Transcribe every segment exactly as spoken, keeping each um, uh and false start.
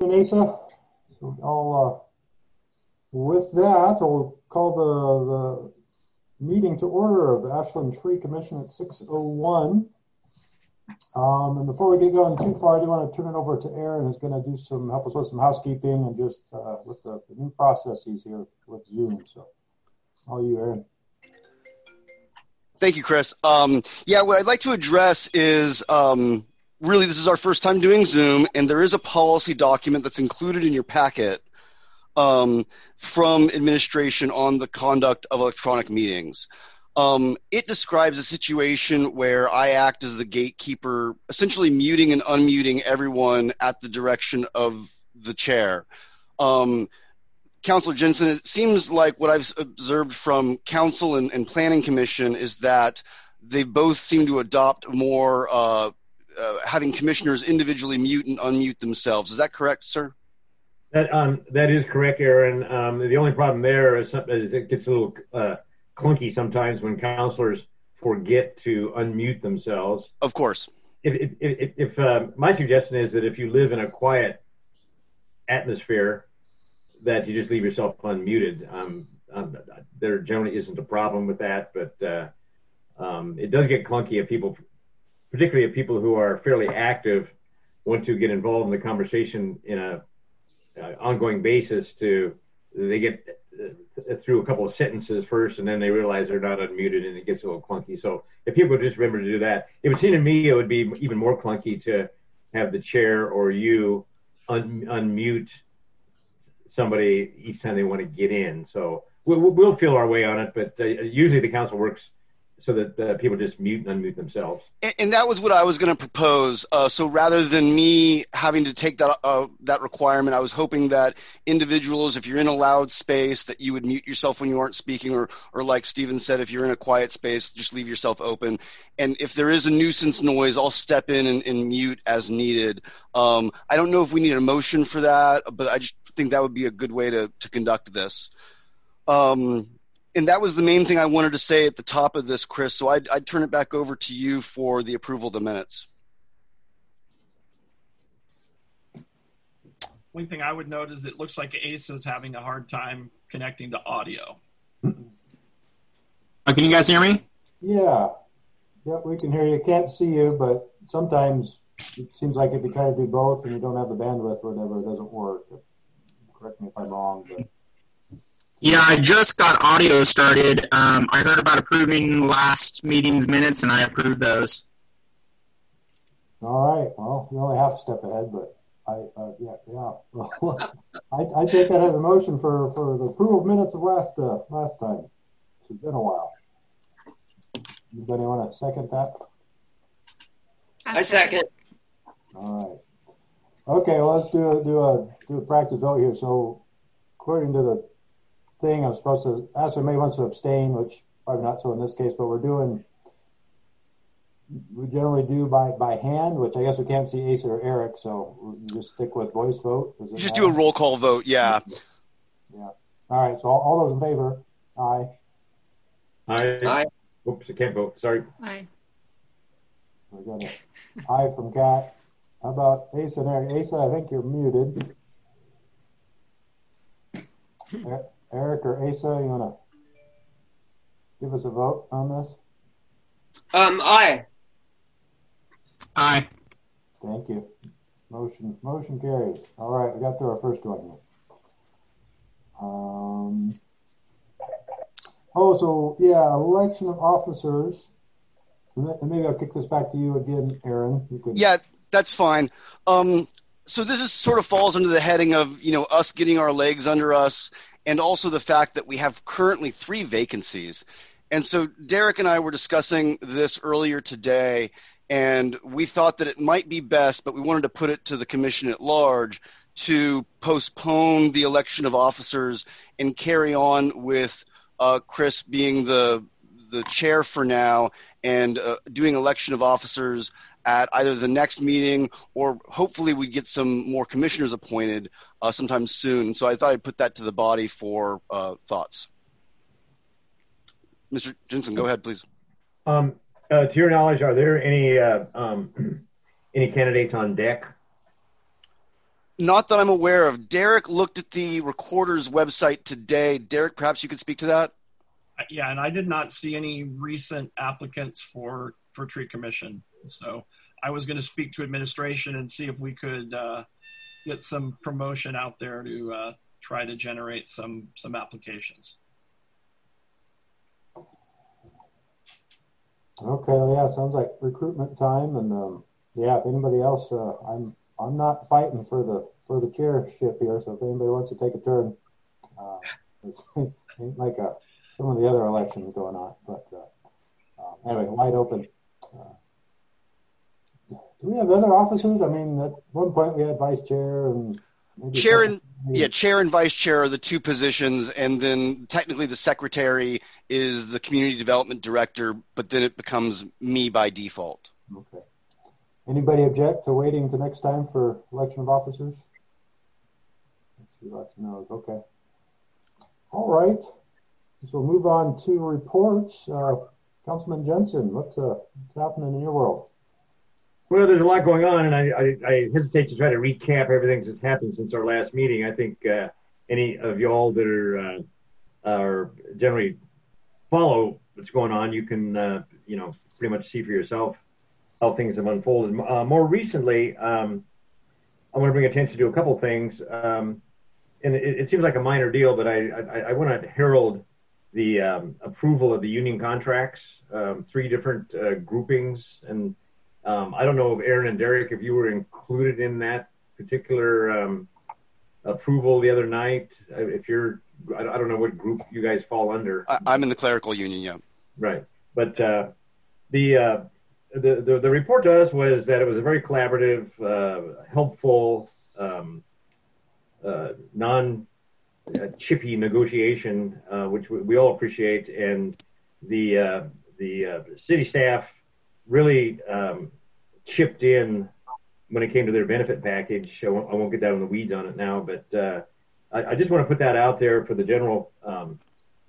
and Asa. So I'll, uh, with that, I'll call the, the meeting to order of the Ashland Tree Commission at six oh one. Um, and before we get going too far, I do want to turn it over to Aaron, who's going to do some help us with some housekeeping and just uh, with the, the new processes here with Zoom. So, all you, Aaron. Thank you, Chris. Um, yeah, what I'd like to address is um, really this is our first time doing Zoom, and there is a policy document that's included in your packet um, from administration on the conduct of electronic meetings. Um, it describes a situation where I act as the gatekeeper, essentially muting and unmuting everyone at the direction of the chair. Um, Councilor Jensen, it seems like what I've observed from Council and, and Planning Commission is that they both seem to adopt more uh, uh, having commissioners individually mute and unmute themselves. Is that correct, sir? That um, that is correct, Aaron. Um, the only problem there is, is it gets a little uh, clunky sometimes when councilors forget to unmute themselves. Of course. If, if, if, if uh, my suggestion is that if you live in a quiet atmosphere, that you just leave yourself unmuted. Um, um, there generally isn't a problem with that, but uh, um, it does get clunky if people, particularly if people who are fairly active, want to get involved in the conversation in a uh, ongoing basis. To they get uh, through a couple of sentences first, and then they realize they're not unmuted, and it gets a little clunky. So if people just remember to do that, it would seem to me it would be even more clunky to have the chair or you un- unmute somebody each time they want to get in. So we'll, we'll feel our way on it, but uh, usually the council works so that uh, people just mute and unmute themselves. And, and that was what I was going to propose. Uh, so rather than me having to take that uh, that requirement, I was hoping that individuals, if you're in a loud space, that you would mute yourself when you aren't speaking, or or like Stephen said, if you're in a quiet space, just leave yourself open. And if there is a nuisance noise, I'll step in and, and mute as needed. Um, I don't know if we need a motion for that, but I just think that would be a good way to, to conduct this. Um, and that was the main thing I wanted to say at the top of this, Chris. So I'd, I'd turn it back over to you for the approval of the minutes. One thing I would note is it looks like Asa is having a hard time connecting to audio. Oh, can you guys hear me? Yeah. Yep, we can hear you. Can't see you, but sometimes it seems like if you try to do both and you don't have the bandwidth or whatever, it doesn't work. Correct me if I'm wrong. But. Yeah, I just got audio started. Um, I heard about approving last meeting's minutes, and I approved those. All right. Well, you're only half a step ahead, but I, uh, yeah, yeah. I, I take that as a motion for, for the approval of minutes of last uh, last time. It's been a while. Anybody want to second that? I second. All right. Okay, well, let's do a, do a do a practice vote here. So, according to the thing, I'm supposed to ask if anybody wants to abstain, which probably not so in this case, but we're doing, we generally do by, by hand, which I guess we can't see Asa or Eric, so we just stick with voice vote. Does it Just matter? do a roll call vote, yeah. Yeah. All right, so all, all those in favor, aye. Aye. Aye. Oops, I can't vote. Sorry. Aye. We got an aye from Kat. How about Asa and Eric? Asa, I think you're muted. Eric or Asa, you want to give us a vote on this? Um, aye. Aye. Thank you. Motion motion carries. All right, we got through our first one here. Um. Oh, so yeah, election of officers. And maybe I'll kick this back to you again, Aaron. You can. Yeah, that's fine. Um, so this is sort of falls under the heading of, you know, us getting our legs under us, and also the fact that we have currently three vacancies. And so Derek and I were discussing this earlier today, and we thought that it might be best, but we wanted to put it to the commission at large to postpone the election of officers and carry on with uh, Chris being the the chair for now and uh, doing election of officers at either the next meeting or hopefully we get some more commissioners appointed uh, sometime soon. So I thought I'd put that to the body for uh, thoughts. Mister Jensen, go ahead, please. Um, uh, to your knowledge, are there any uh, um, any candidates on deck? Not that I'm aware of. Derek looked at the recorder's website today. Derek, perhaps you could speak to that? Yeah, and I did not see any recent applicants for, for tree commission. So I was going to speak to administration and see if we could uh, get some promotion out there to uh, try to generate some, some applications. Okay, yeah, sounds like recruitment time. And um, yeah, if anybody else, uh, I'm I'm not fighting for the for the chairship here. So if anybody wants to take a turn, uh, it's ain't like a, some of the other elections going on. But uh, uh, anyway, wide open. Uh, do we have other officers? I mean, at one point we had vice chair and maybe chair and yeah, chair and vice chair are the two positions, and then technically the secretary is the community development director, but then it becomes me by default. Okay. Anybody object to waiting to next time for election of officers? Let's see, lots of no's. Okay. All right. So we'll move on to reports. Uh, Councilman Jensen, what's, uh, what's happening in your world? Well, there's a lot going on, and I, I, I hesitate to try to recap everything that's happened since our last meeting. I think uh, any of y'all that are, uh, are generally follow what's going on, you can, uh, you know, pretty much see for yourself how things have unfolded. Uh, more recently, um, I want to bring attention to a couple things, um, and it, it seems like a minor deal, but I, I, I want to herald the um, approval of the union contracts, um, three different uh, groupings, and um, I don't know if Aaron and Derek, if you were included in that particular um, approval the other night. If you're, I don't know what group you guys fall under. I, I'm in the clerical union, yeah. Right, but uh, the uh, The, the the report to us was that it was a very collaborative, uh, helpful, um, uh, non-chippy negotiation, uh, which we, we all appreciate. And the uh, the uh, city staff really um, chipped in when it came to their benefit package. I won't, I won't get down in the weeds on it now, but uh, I, I just want to put that out there for the general um,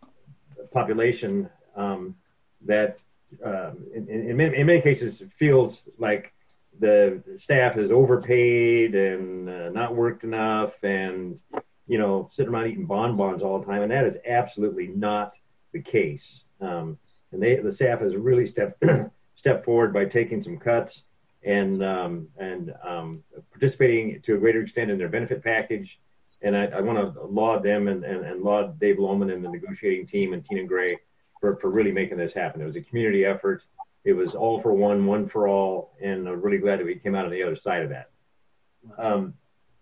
population um, that. Um, in, in, many, in many cases, it feels like the staff is overpaid and uh, not worked enough and, you know, sitting around eating bonbons all the time. And that is absolutely not the case. Um, and they, the staff has really stepped, stepped forward by taking some cuts and, um, and um, participating to a greater extent in their benefit package. And I, I want to laud them and, and, and laud Dave Lohman and the negotiating team and Tina Gray For, for really making this happen. It was a community effort. It was all for one, one for all, and I'm really glad that we came out on the other side of that. Um,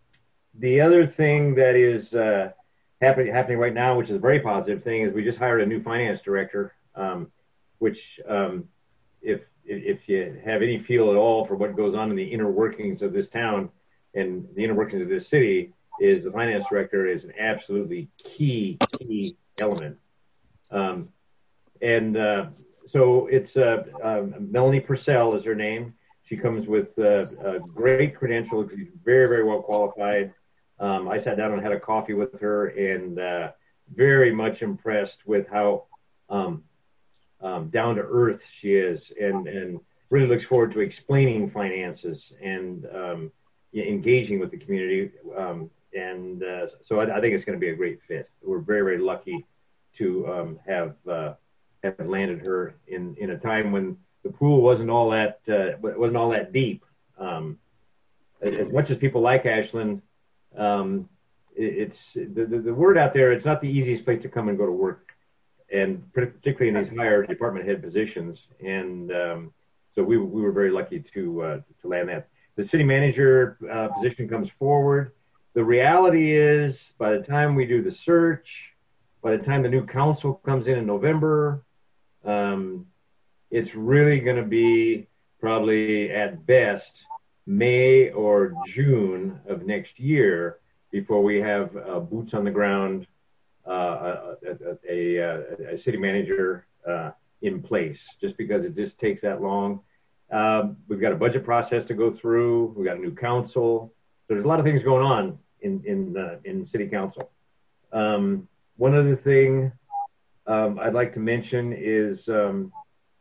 the other thing that is uh, happening happening right now, which is a very positive thing, is we just hired a new finance director, um, which um, if if you have any feel at all for what goes on in the inner workings of this town and the inner workings of this city, is the finance director is an absolutely key, key element. Um, And uh, so it's uh, uh, Melanie Purcell is her name. She comes with uh, a great credentials. She's very, very well qualified. Um, I sat down and had a coffee with her and uh, very much impressed with how um, um, down to earth she is and, and really looks forward to explaining finances and um, engaging with the community. Um, and uh, so I, I think it's going to be a great fit. We're very, very lucky to um, have uh, have landed her in, in a time when the pool wasn't all that uh, wasn't all that deep. Um, as much as people like Ashland, um, it, it's the, the, the word out there. It's not the easiest place to come and go to work, and particularly in these higher department head positions. And um, so we we were very lucky to uh, to land that. The city manager uh, position comes forward. The reality is, by the time we do the search, by the time the new council comes in in November, um, it's really going to be probably at best May or June of next year before we have uh, boots on the ground, uh, a, a, a, a city manager uh, in place, just because it just takes that long. Um, we've got a budget process to go through. We've got a new council. There's a lot of things going on in in uh, in city council. Um, one other thing um, I'd like to mention is um,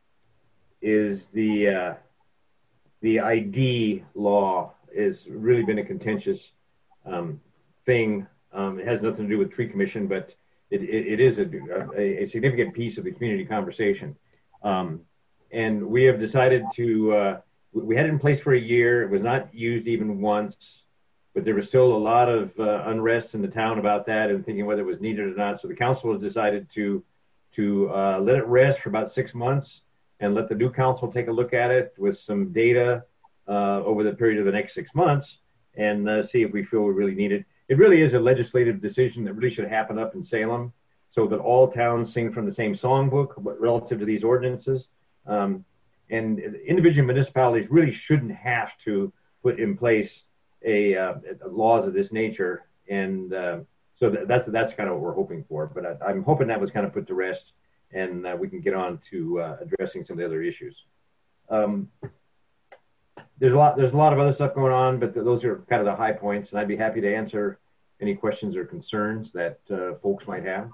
is the uh, the I D law has really been a contentious um, thing. Um, it has nothing to do with tree commission, but it, it, it is a, a, a significant piece of the community conversation. Um, and we have decided to, uh, we had it in place for a year. It was not used even once, but there was still a lot of uh, unrest in the town about that and thinking whether it was needed or not. So the council has decided to, to uh, let it rest for about six months and let the new council take a look at it with some data uh, over the period of the next six months and uh, see if we feel we really need it. It really is a legislative decision that really should happen up in Salem so that all towns sing from the same songbook relative to these ordinances. Um, and individual municipalities really shouldn't have to put in place a, uh, laws of this nature. And uh, so that, that's that's kind of what we're hoping for. But I, I'm hoping that was kind of put to rest and uh, we can get on to uh, addressing some of the other issues. Um, There's a lot. There's a lot of other stuff going on, but th- those are kind of the high points. And I'd be happy to answer any questions or concerns that uh, folks might have.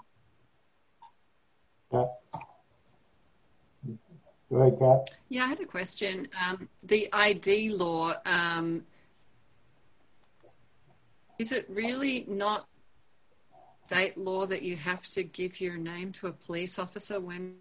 Yeah. Go ahead, Kat. Yeah, I had a question. Um, the I D law, um, is it really not state law that you have to give your name to a police officer when?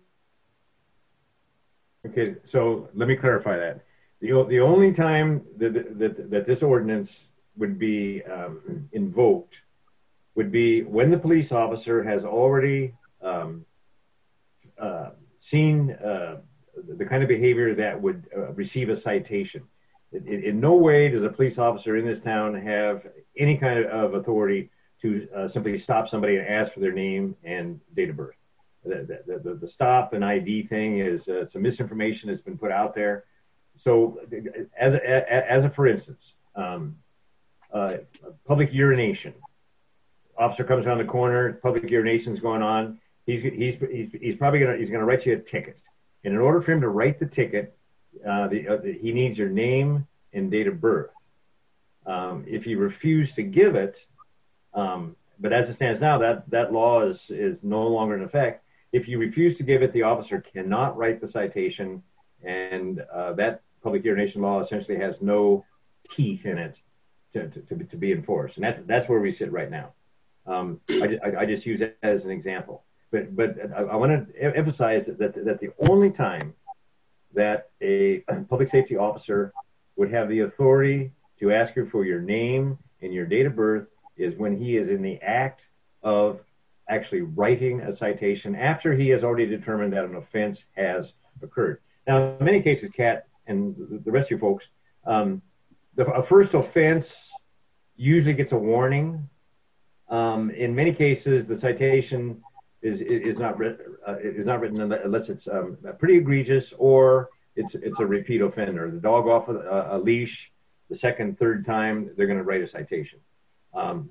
Okay, so let me clarify that. The, the only time that, that, that this ordinance would be um, invoked would be when the police officer has already um, uh, seen uh, the kind of behavior that would uh, receive a citation. In, in no way does a police officer in this town have any kind of authority to uh, simply stop somebody and ask for their name and date of birth. The, the, the, the stop and I D thing is uh, some misinformation that's been put out there. So as a, as a for instance, um, uh, public urination, officer comes around the corner, public urination is going on. He's, he's, he's, he's probably going to, he's going to write you a ticket. And in order for him to write the ticket, uh, the, uh, the, he needs your name and date of birth. Um, if you refuse to give it, um, but as it stands now, that, that law is, is no longer in effect. If you refuse to give it, the officer cannot write the citation. And uh, that public urination law essentially has no teeth in it to, to, to be enforced. And that's, that's where we sit right now. Um, I, I, I just use it as an example. But, but I, I want to emphasize that, that the only time that a public safety officer would have the authority to ask you for your name and your date of birth is when he is in the act of actually writing a citation after he has already determined that an offense has occurred. Now, in many cases, Kat and the rest of you folks, um, the, a first offense usually gets a warning. Um, in many cases, the citation is is not writ, uh, is not written unless it's um, pretty egregious or it's it's a repeat offender. The dog off a, a leash the second, third time, they're going to write a citation. Um,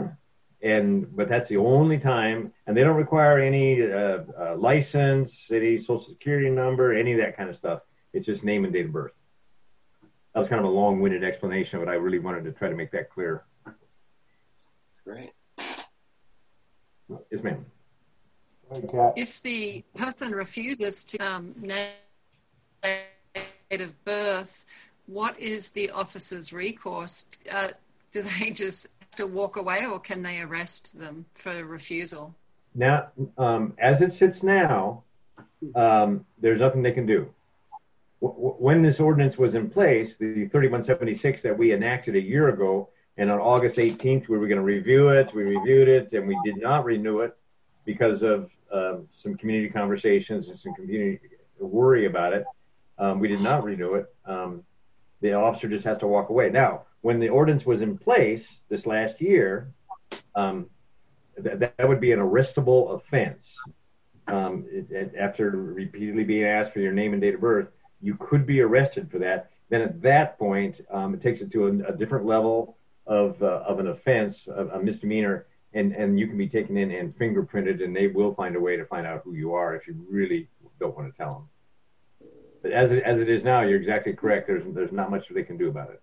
And but that's the only time, and they don't require any uh, uh, license, any social security number, any of that kind of stuff. It's just name and date of birth. That was kind of a long-winded explanation, but I really wanted to try to make that clear. Great. Yes, ma'am. If the person refuses to um, name date of birth, what is the officer's recourse? Uh, do they just to walk away, or can they arrest them for refusal? Now, um, as it sits now, um, there's nothing they can do. W- when this ordinance was in place, the thirty-one seventy-six that we enacted a year ago, and on August eighteenth, we were going to review it. We reviewed it, and we did not renew it because of uh, some community conversations and some community worry about it. Um, we did not renew it. Um, the officer just has to walk away. Now, when the ordinance was in place this last year, um, th- that would be an arrestable offense. Um, it, it, after repeatedly being asked for your name and date of birth, you could be arrested for that. Then at that point, um, it takes it to a, a different level of uh, of an offense, a, a misdemeanor, and, and you can be taken in and fingerprinted, and they will find a way to find out who you are if you really don't want to tell them. But as it, as it is now, you're exactly correct. There's there's not much they can do about it.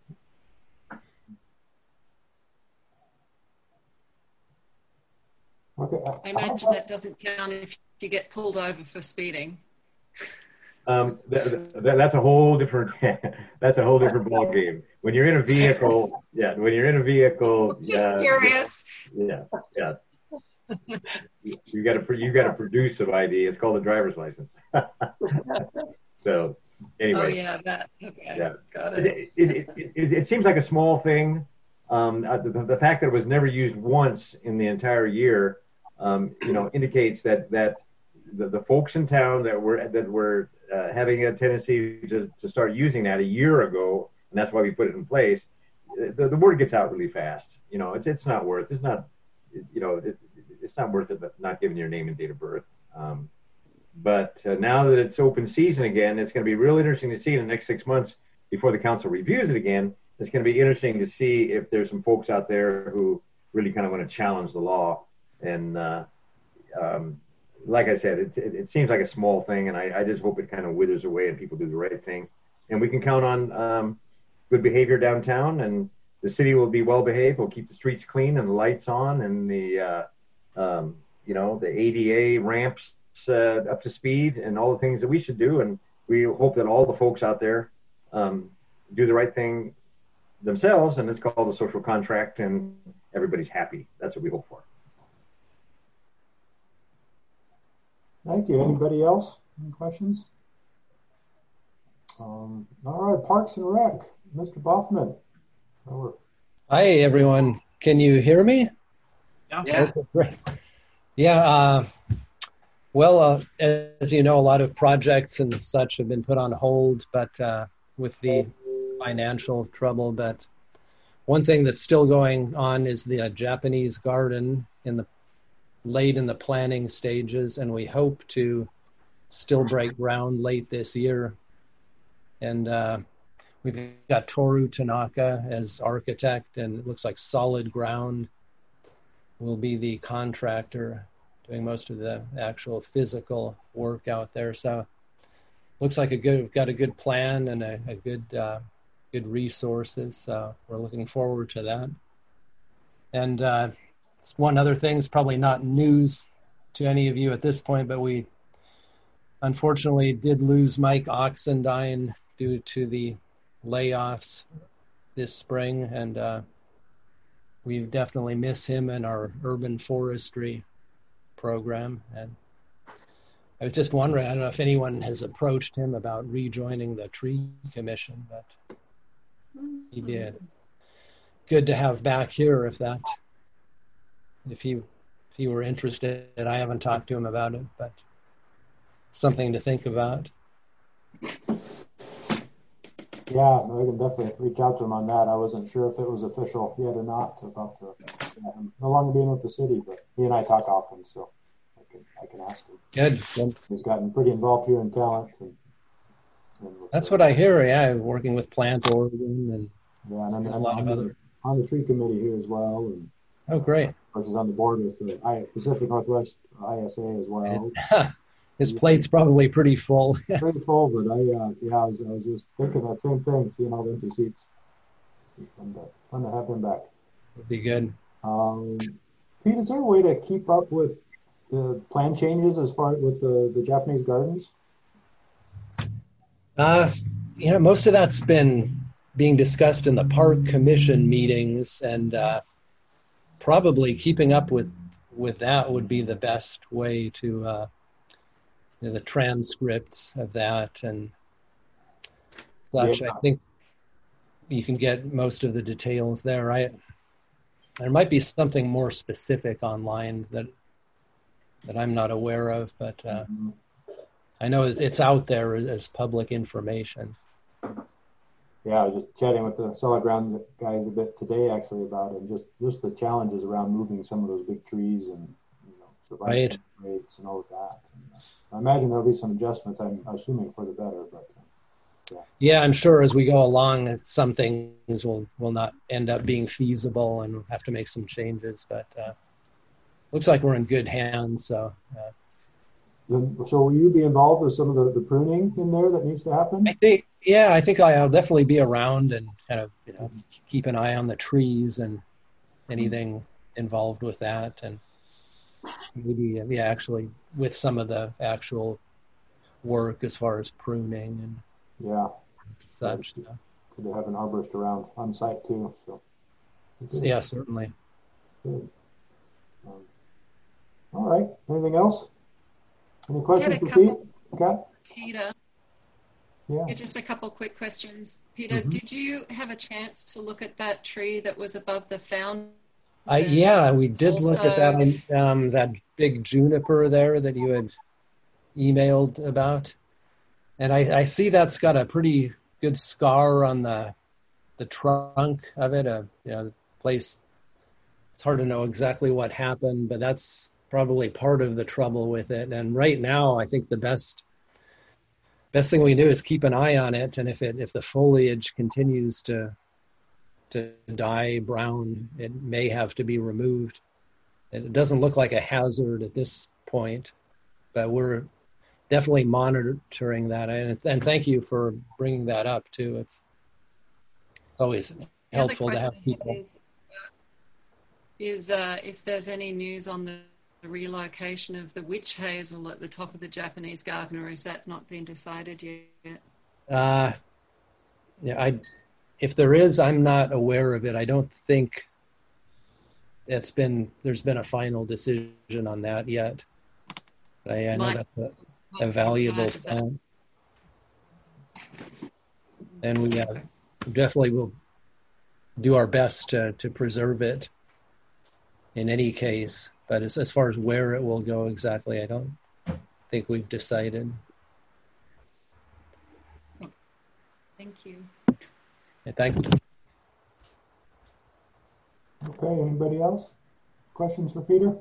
Okay. I imagine that doesn't count if you get pulled over for speeding. Um, th- th- that's a whole different. That's a whole different ball game. When you're in a vehicle, yeah. When you're in a vehicle, Just yeah, curious. yeah, yeah. You got to you got to produce an I D. It's called a driver's license. So anyway. Oh yeah, that. Okay. Yeah. Got it. It, it, it, it, it seems like a small thing. Um, the, the fact that it was never used once in the entire year, um, you know, indicates that that the, the folks in town that were that were uh, having a tendency to, to start using that a year ago, and that's why we put it in place. The, the word gets out really fast. You know, it's it's not worth. It's not. You know, it, it's not worth it. Not giving your name and date of birth. Um, but uh, now that it's open season again, it's going to be real interesting to see in the next six months before the council reviews it again. It's going to be interesting to see if there's some folks out there who really kind of want to challenge the law. And uh, um, like I said, it, it, it seems like a small thing, and I, I just hope it kind of withers away and people do the right thing. And we can count on um, good behavior downtown, and the city will be well behaved. We'll keep the streets clean and the lights on, and the uh, um, you know the A D A ramps uh, up to speed, and all the things that we should do. And we hope that all the folks out there um, do the right thing themselves, and it's called a social contract, and everybody's happy. That's what we hope for. Thank you. Anybody else? Any questions? Um, all right, Parks and Rec, Mister Boffman. Over. Hi, everyone. Can you hear me? Yeah. Yeah. Okay, great. Yeah. Uh, well, uh, as you know, a lot of projects and such have been put on hold, but uh, with the financial trouble. But one thing that's still going on is the uh, Japanese garden in the late in the planning stages, and we hope to still break ground late this year. And uh, we've got Toru Tanaka as architect, and it looks like Solid Ground will be the contractor doing most of the actual physical work out there. So looks like a good, we've got a good plan and a, a good, uh, good resources. So we're looking forward to that. And uh, one other thing is probably not news to any of you at this point, but we unfortunately did lose Mike Oxendine due to the layoffs this spring, and uh, we definitely miss him in our urban forestry program. And I was just wondering, I don't know if anyone has approached him about rejoining the tree commission, but he did. Good to have back here if that, if he, if he were interested. I haven't talked to him about it, but something to think about. Yeah, I can definitely reach out to him on that. I wasn't sure if it was official yet or not about the, uh, him no longer being with the city, but he and I talk often, so I can I can ask him. Good. He's gotten pretty involved here in talent. And, and That's what I hear. Yeah, working with Plant Oregon and yeah, and I'm, a I'm lot on, of the, other. on the tree committee here as well. And Oh, great. of course, he's on the board with the I, Pacific Northwest I S A as well. His plate's probably pretty full. Pretty full, but I, uh, yeah, I was, I was just thinking that same thing, seeing all the empty seats. Fun to, fun to have him back. Would be good. Um, Pete, is there a way to keep up with the plan changes as far with the, the Japanese gardens? Uh, you know, most of that's been being discussed in the park commission meetings, and uh, probably keeping up with, with that would be the best way to uh, you know, the transcripts of that and such. Yeah. I think you can get most of the details there, right? There might be something more specific online that that I'm not aware of, but uh, mm-hmm. I know it's out there as public information. Yeah, I was just chatting with the Solid Ground guys a bit today, actually, about it, and just, just the challenges around moving some of those big trees and you know survival right. rates and all of that. And, uh, I imagine there'll be some adjustments, I'm assuming, for the better. But uh, yeah. yeah, I'm sure as we go along, some things will, will not end up being feasible and we'll have to make some changes. But uh, looks like we're in good hands. So, uh, so will you be involved with some of the, the pruning in there that needs to happen? I think, yeah, I think I'll definitely be around and kind of you know keep an eye on the trees and anything involved with that, and maybe yeah, actually with some of the actual work as far as pruning and yeah, such. Yeah. Could they have an arborist around on site too? So yeah, certainly. Good. Um, all right. Anything else? Any questions for Pete? Okay. Peter. Yeah. yeah. Just a couple quick questions. Peter, mm-hmm. did you have a chance to look at that tree that was above the fountain? Uh, yeah, we did also... look at that um, that big juniper there that you had emailed about, and I, I see that's got a pretty good scar on the the trunk of it. A you know place. It's hard to know exactly what happened, but that's probably part of the trouble with it. And right now, I think the best best thing we can do is keep an eye on it, and if it if the foliage continues to to dye brown, it may have to be removed. It doesn't look like a hazard at this point, but we're definitely monitoring that. And, and thank you for bringing that up too. It's, it's always helpful to have people. Is, uh, is uh, if there's any news on the relocation of the witch hazel at the top of the Japanese garden, or has that not been decided yet? Uh, yeah, I. If there is, I'm not aware of it. I don't think it's been, there's been a final decision on that yet. But I, I know that's a, a valuable plant. And we uh, definitely will do our best to, to preserve it in any case. But as, as far as where it will go exactly, I don't think we've decided. Thank you. Thank you. Okay, anybody else? Questions for Peter?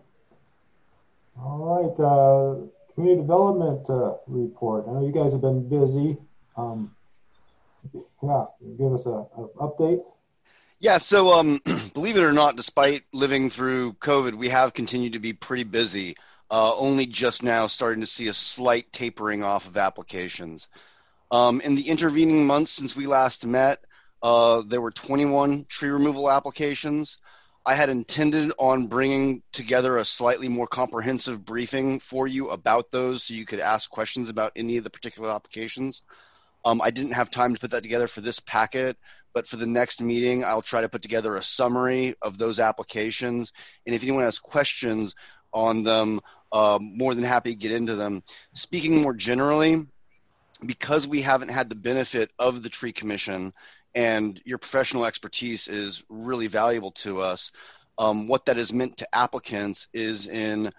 All right, uh, community development uh, report. I know you guys have been busy. Um, yeah, give us a, a update. Yeah, so um, believe it or not, despite living through COVID, we have continued to be pretty busy. Uh, only just now starting to see a slight tapering off of applications. Um, in the intervening months since we last met, Uh, there were twenty-one tree removal applications. I had intended on bringing together a slightly more comprehensive briefing for you about those so you could ask questions about any of the particular applications. Um, I didn't have time to put that together for this packet, but for the next meeting, I'll try to put together a summary of those applications. And if anyone has questions on them, uh, more than happy to get into them. Speaking more generally, because we haven't had the benefit of the Tree Commission, and your professional expertise is really valuable to us. Um, what that has meant to applicants is in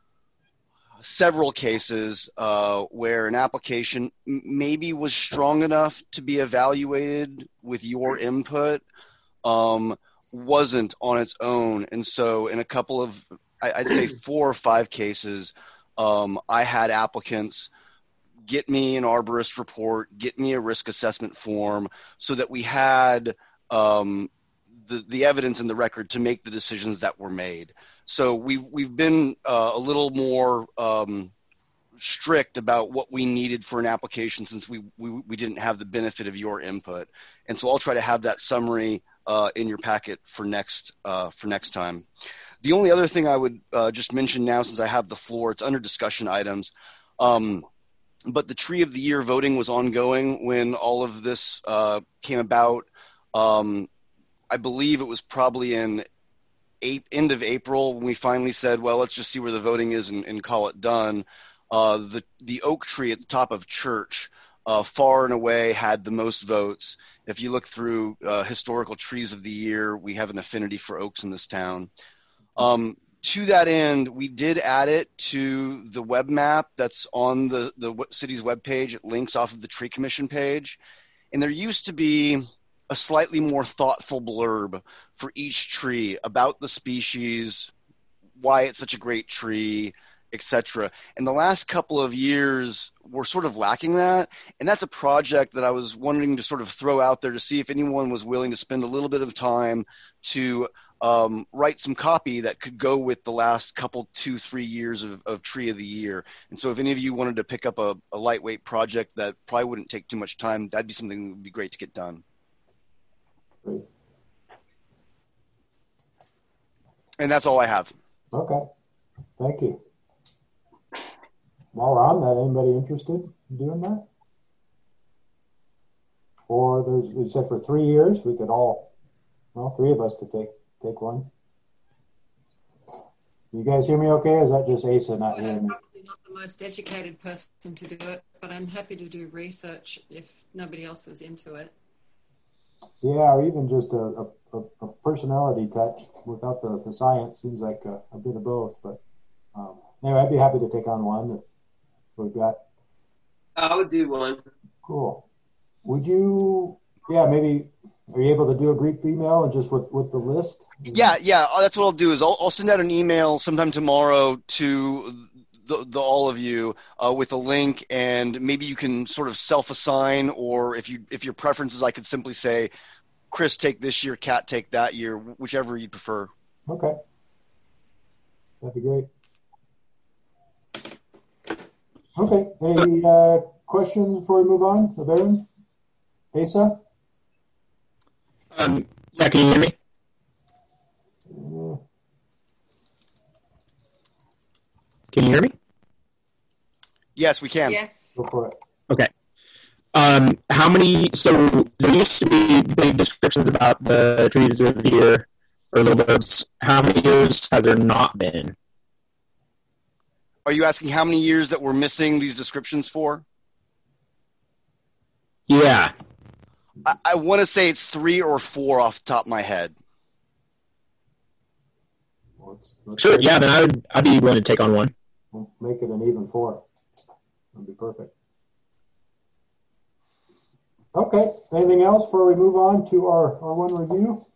several cases uh, where an application m- maybe was strong enough to be evaluated with your input, um, wasn't on its own. And so in a couple of, I, I'd say four or five cases, um, I had applicants get me an arborist report, get me a risk assessment form so that we had um, the, the evidence in the record to make the decisions that were made. So we've, we've been uh, a little more um, strict about what we needed for an application since we, we, we didn't have the benefit of your input. And so I'll try to have that summary uh, in your packet for next, uh, for next time. The only other thing I would uh, just mention now, since I have the floor, it's under discussion items. Um, But the Tree of the Year voting was ongoing when all of this uh, came about. Um, I believe it was probably in eight, end of April when we finally said, well, let's just see where the voting is and, and call it done. Uh, the, the oak tree at the top of Church uh, far and away had the most votes. If you look through uh, historical trees of the year, we have an affinity for oaks in this town. Um, To that end, we did add it to the web map that's on the, the city's webpage. It links off of the Tree Commission page. And there used to be a slightly more thoughtful blurb for each tree about the species, why it's such a great tree, et cetera. And the last couple of years, we're sort of lacking that. And that's a project that I was wanting to sort of throw out there to see if anyone was willing to spend a little bit of time to Um, write some copy that could go with the last couple, two, three years of, of Tree of the Year. And so if any of you wanted to pick up a, a lightweight project that probably wouldn't take too much time, that'd be something that would be great to get done. Great. And that's all I have. Okay. Thank you. While we're on that, anybody interested? doing that? Or there's, we said for three years, we could all, well, three of us could take take one. You guys hear me okay? Or is that just Asa not hearing me? I'm probably not the most educated person to do it, but I'm happy to do research if nobody else is into it. Yeah, or even just a, a, a personality touch without the, the science. Seems like a, a bit of both. But um, anyway, I'd be happy to take on one if we've got. I would do one. Cool. Would you, yeah, maybe, are you able to do a group email and just with, with the list? Yeah, yeah, that's what I'll do is I'll, I'll send out an email sometime tomorrow to the, the all of you uh, with a link, and maybe you can sort of self-assign, or if you if your preferences, I could simply say, Chris, take this year, Kat, take that year, whichever you prefer. Okay. That'd be great. Okay, any uh, questions before we move on? Aaron? Asa? Um, yeah, can you hear me? Uh, Can you hear me? Yes, we can. Yes. Go for it. Okay. Um, how many, so there used to be big descriptions about the trees of the year, or little birds. How many years has there not been? Are you asking how many years that we're missing these descriptions for? Yeah. I, I want to say it's three or four off the top of my head. Let's, let's Sure, make, yeah, then I would, I'd be willing to take on one. we'll make it an even four. That'd be perfect. Okay, anything else before we move on to our, our one review?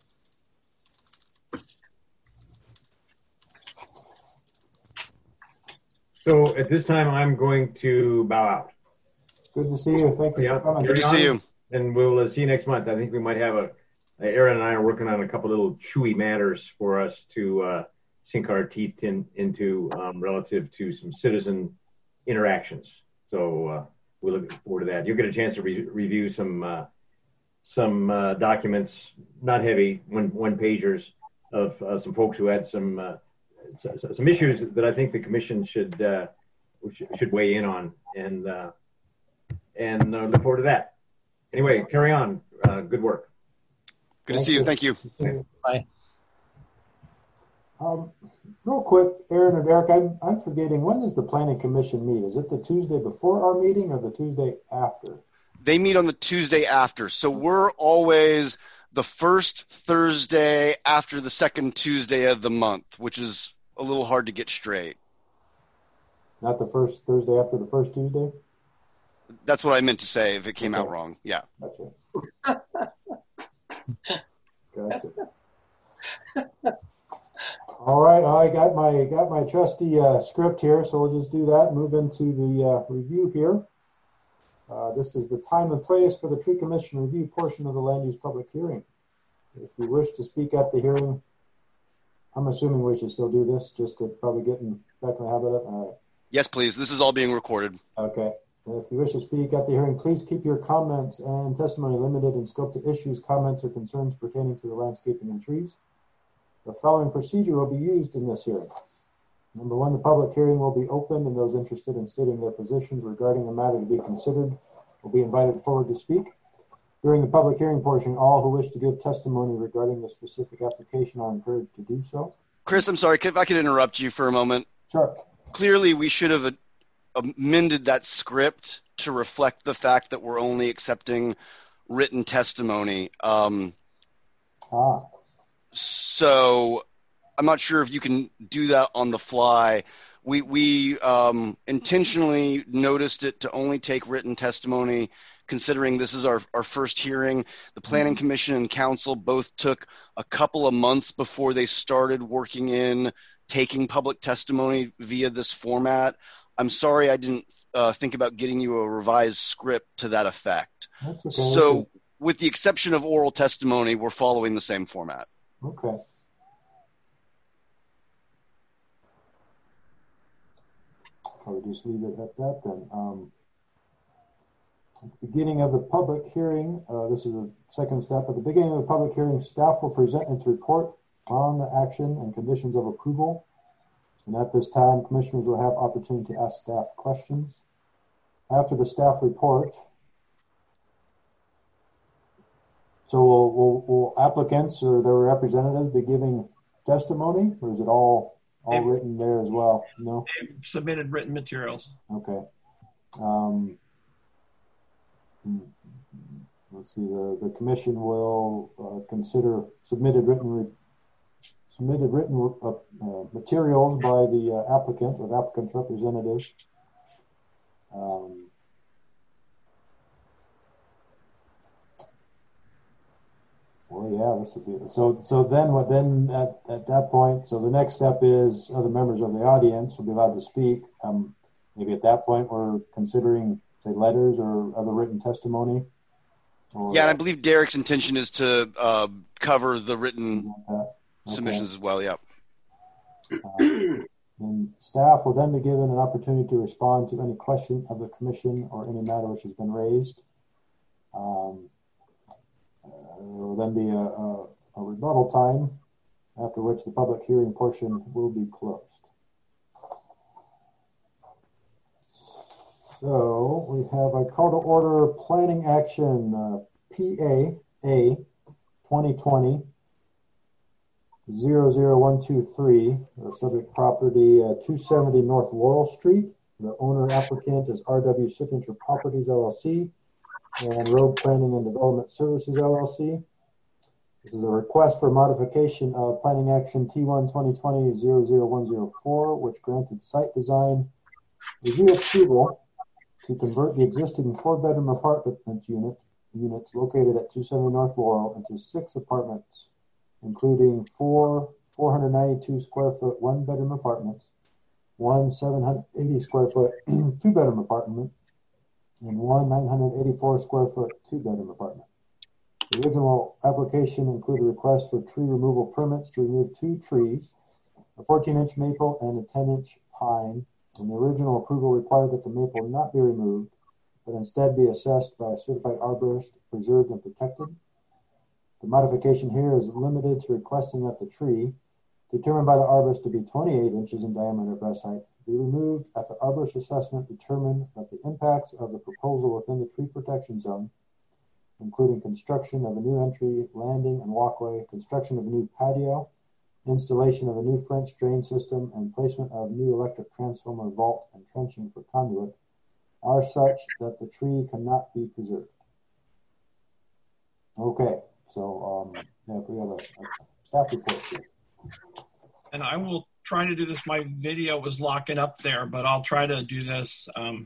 So at this time, I'm going to bow out. Good to see you. Thank you Yeah, for coming. Good to see you. And we'll uh, see you next month. I think we might have a, Aaron and I are working on a couple little chewy matters for us to uh, sink our teeth in, into um, relative to some citizen interactions. So uh, we're looking forward to that. You'll get a chance to re- review some uh, some uh, documents, not heavy, one one pagers of uh, some folks who had some uh, some issues that I think the commission should uh, should weigh in on, and uh, and uh, look forward to that. Anyway, carry on. Uh, good work. Good to see you. Thank you. Bye. Um, real quick, Aaron and Eric, I'm, I'm forgetting, when does the Planning Commission meet? Is it the Tuesday before our meeting or the Tuesday after? They meet on the Tuesday after. So we're always the first Thursday after the second Tuesday of the month, which is a little hard to get straight. Not the first Thursday after the first Tuesday? That's what I meant to say if it came Okay. out wrong. Yeah. Gotcha. Gotcha. All right, I got my got my trusty uh, script here, so we'll just do that. Move into the uh, review here. Uh, this is the time and place for the Tree Commission review portion of the land use public hearing. If you wish to speak at the hearing, I'm assuming we should still do this, just to probably get in, back in the habit of it. All right. Yes, please. This is all being recorded. Okay. If you wish to speak at the hearing, please keep your comments and testimony limited in scope to issues, comments, or concerns pertaining to the landscaping and trees. The following procedure will be used in this hearing. Number one, the public hearing will be open, and those interested in stating their positions regarding the matter to be considered will be invited forward to speak. During the public hearing portion, all who wish to give testimony regarding the specific application are encouraged to do so. Chris, I'm sorry. If I could interrupt you for a moment. Sure. Clearly, we should have amended that script to reflect the fact that we're only accepting written testimony. Um, Ah. So I'm not sure if you can do that on the fly. We we um, intentionally noticed it to only take written testimony, considering this is our, our first hearing. The Planning Commission and Council both took a couple of months before they started working in taking public testimony via this format. I'm sorry I didn't uh, think about getting you a revised script to that effect. That's okay. So with the exception of oral testimony, we're following the same format. Okay. I'll just leave it at that then. Um, at the beginning of the public hearing, uh, this is the second step. At the beginning of the public hearing, staff will present its report on the action and conditions of approval. And at this time, commissioners will have opportunity to ask staff questions. after the staff report, so will, will, will applicants or their representatives be giving testimony, or is it all all they've, written there as well? No? They've submitted written materials. Okay. Um, let's see, the, the commission will uh, consider submitted written re, submitted written uh, uh, materials by the uh, applicant or the applicant's representative. Um, well, yeah, this would be so. So then, what then at, at that point? So the next step is other members of the audience will be allowed to speak. Um, maybe at that point, we're considering say letters or other written testimony. Or, yeah, and I believe Derek's intention is to uh, cover the written okay. submissions as well. Yeah. Uh, And staff will then be given an opportunity to respond to any question of the commission or any matter which has been raised. Um, uh, there will then be a, a, a rebuttal time, after which the public hearing portion will be closed. So we have a call to order planning action, uh, P A A twenty twenty. zero zero one two three, the subject property uh, two seventy North Laurel Street. The owner applicant is R W Signature Properties L L C and Road Planning and Development Services L L C. This is a request for modification of planning action T one twenty twenty dash zero zero one zero four, which granted site design review approval to convert the existing four-bedroom apartment unit units located at two seventy North Laurel into six apartments, including four four hundred ninety-two square foot one bedroom apartments, one seven hundred eighty square foot two bedroom apartment, and one nine hundred eighty-four square foot two bedroom apartment. The original application included a request for tree removal permits to remove two trees, a fourteen inch maple and a ten inch pine, and the original approval required that the maple not be removed, but instead be assessed by a certified arborist, preserved and protected. The modification here is limited to requesting that the tree, determined by the arborist to be twenty-eight inches in diameter breast height, be removed at the arborist assessment determined that the impacts of the proposal within the tree protection zone, including construction of a new entry, landing and walkway, construction of a new patio, installation of a new French drain system, and placement of new electric transformer vault and trenching for conduit, are such that the tree cannot be preserved. Okay. So, um, yeah, if we have a, a staff report, please. And I will try to do this. My video was locking up there, but I'll try to do this. Um,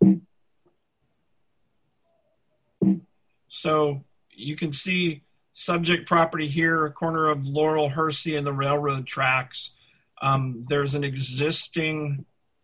so you can see subject property here, corner of Laurel, Hersey, and the railroad tracks. Um, there's an existing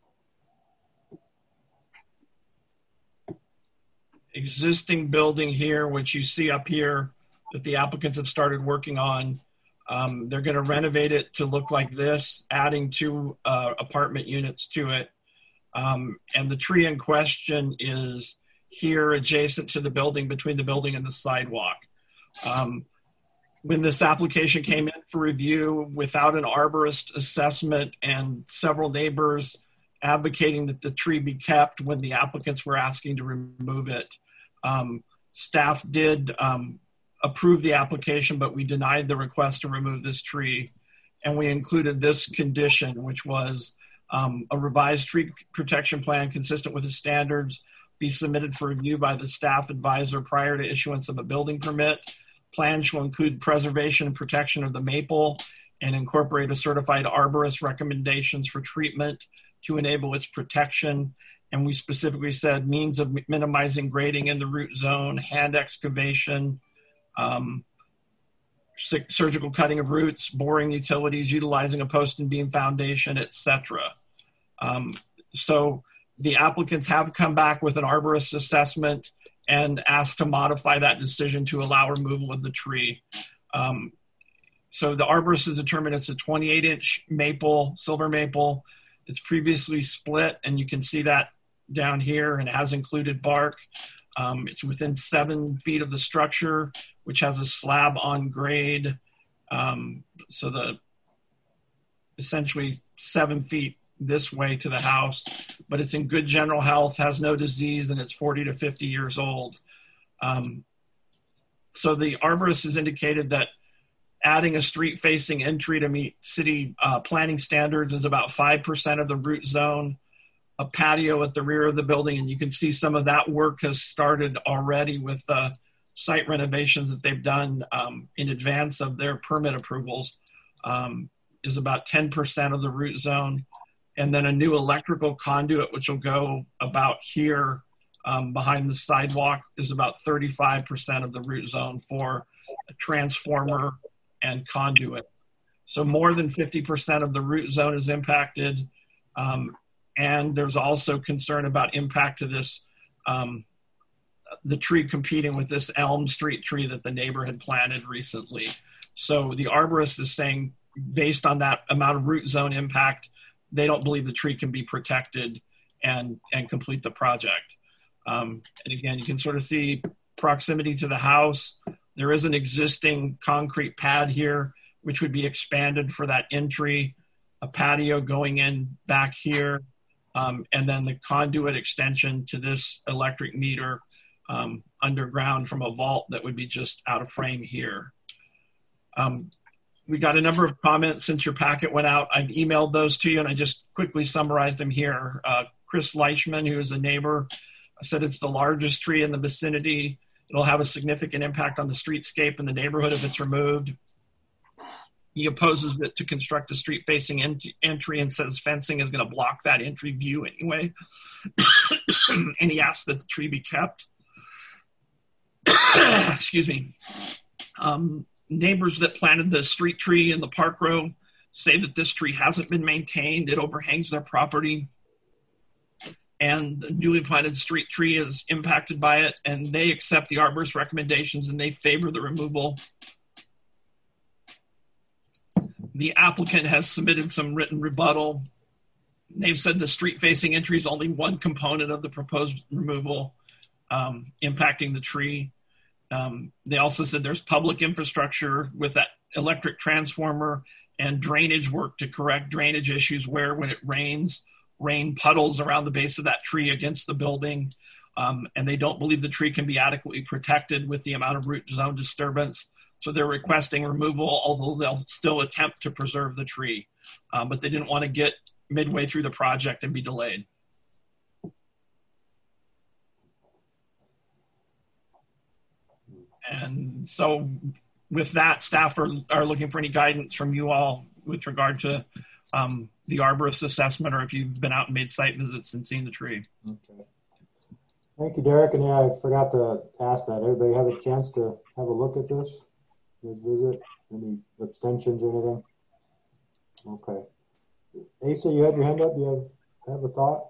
existing building here, which you see up here, that the applicants have started working on. Um, they're going to renovate it to look like this, adding two uh, apartment units to it. Um, and the tree in question is here adjacent to the building, between the building and the sidewalk. Um, when this application came in for review without an arborist assessment and several neighbors advocating that the tree be kept when the applicants were asking to remove it, um, staff did um, approve the application, but we denied the request to remove this tree. And we included this condition, which was um, a revised tree protection plan consistent with the standards be submitted for review by the staff advisor prior to issuance of a building permit. Plans will include preservation and protection of the maple and incorporate a certified arborist recommendations for treatment to enable its protection. And we specifically said means of minimizing grading in the root zone, hand excavation, Um, surgical cutting of roots, boring utilities, utilizing a post and beam foundation, et cetera. Um, so the applicants have come back with an arborist assessment and asked to modify that decision to allow removal of the tree. Um, so the arborist has determined it's a twenty-eight inch maple, silver maple. It's previously split, and you can see that down here, and it has included bark. Um, it's within seven feet of the structure, which has a slab on grade. Um, so the essentially seven feet this way to the house, but it's in good general health, has no disease, and it's forty to fifty years old. Um, so the arborist has indicated that adding a street-facing entry to meet city uh, planning standards is about five percent of the root zone, a patio at the rear of the building, and you can see some of that work has started already with uh, site renovations that they've done um, in advance of their permit approvals, um, is about ten percent of the root zone. And then a new electrical conduit, which will go about here um, behind the sidewalk, is about thirty-five percent of the root zone for a transformer and conduit. So more than fifty percent of the root zone is impacted. Um, and there's also concern about impact to this, um, the tree competing with this Elm Street tree that the neighbor had planted recently. So the arborist is saying, based on that amount of root zone impact, they don't believe the tree can be protected and, and complete the project. Um, and again, you can sort of see proximity to the house. There is an existing concrete pad here, which would be expanded for that entry, a patio going in back here, um, and then the conduit extension to this electric meter um, underground from a vault that would be just out of frame here. Um, We got a number of comments since your packet went out. I've emailed those to you, and I just quickly summarized them here. Uh, Chris Leichman, who is a neighbor, said it's the largest tree in the vicinity. It'll have a significant impact on the streetscape in the neighborhood if it's removed. He opposes it to construct a street-facing ent- entry and says fencing is going to block that entry view anyway. And he asks that the tree be kept. Excuse me. Um, Neighbors that planted the street tree in the park row say that this tree hasn't been maintained. It overhangs their property. And the newly planted street tree is impacted by it. And they accept the arborist's recommendations and they favor the removal. The applicant has submitted some written rebuttal. They've said the street-facing entry is only one component of the proposed removal, um, impacting the tree. Um, they also said there's public infrastructure with that electric transformer and drainage work to correct drainage issues where when it rains, rain puddles around the base of that tree against the building. Um, and they don't believe the tree can be adequately protected with the amount of root zone disturbance. So they're requesting removal, although they'll still attempt to preserve the tree. Um, but they didn't want to get midway through the project and be delayed. And so with that, staff are, are looking for any guidance from you all with regard to um, the arborist assessment, or if you've been out and made site visits and seen the tree. Okay. Thank you, Derek. And yeah, I forgot to ask that. Everybody have a chance to have a look at this? Visit? Any abstentions or anything? Okay. Asa, you had your hand up. You have, have a thought?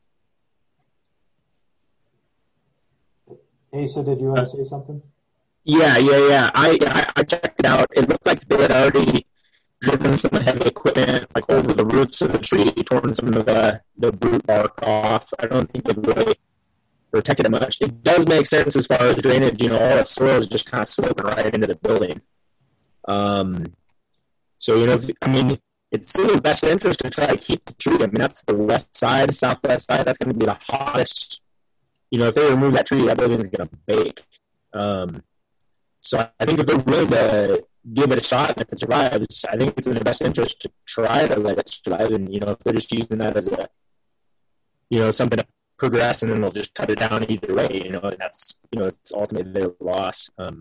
Asa, did you want to say something? Yeah, yeah, yeah. I I checked it out. It looked like they had already driven some heavy equipment like over the roots of the tree, torn some of the, the root bark off. I don't think it really protected it much. It does make sense as far as drainage. You know, all the soil is just kind of sloping right into the building. Um, so, you know, I mean, it's in the best interest to try to keep the tree. I mean, that's the west side, southwest side. That's going to be the hottest. You know, if they remove that tree, that building's going to bake. Um, So I think if they're willing to give it a shot and if it survives, I think it's in their best interest to try to let it survive. And, you know, if they're just using that as a, you know, something to progress and then they'll just cut it down either way, you know, and that's, you know, it's ultimately their loss. Um,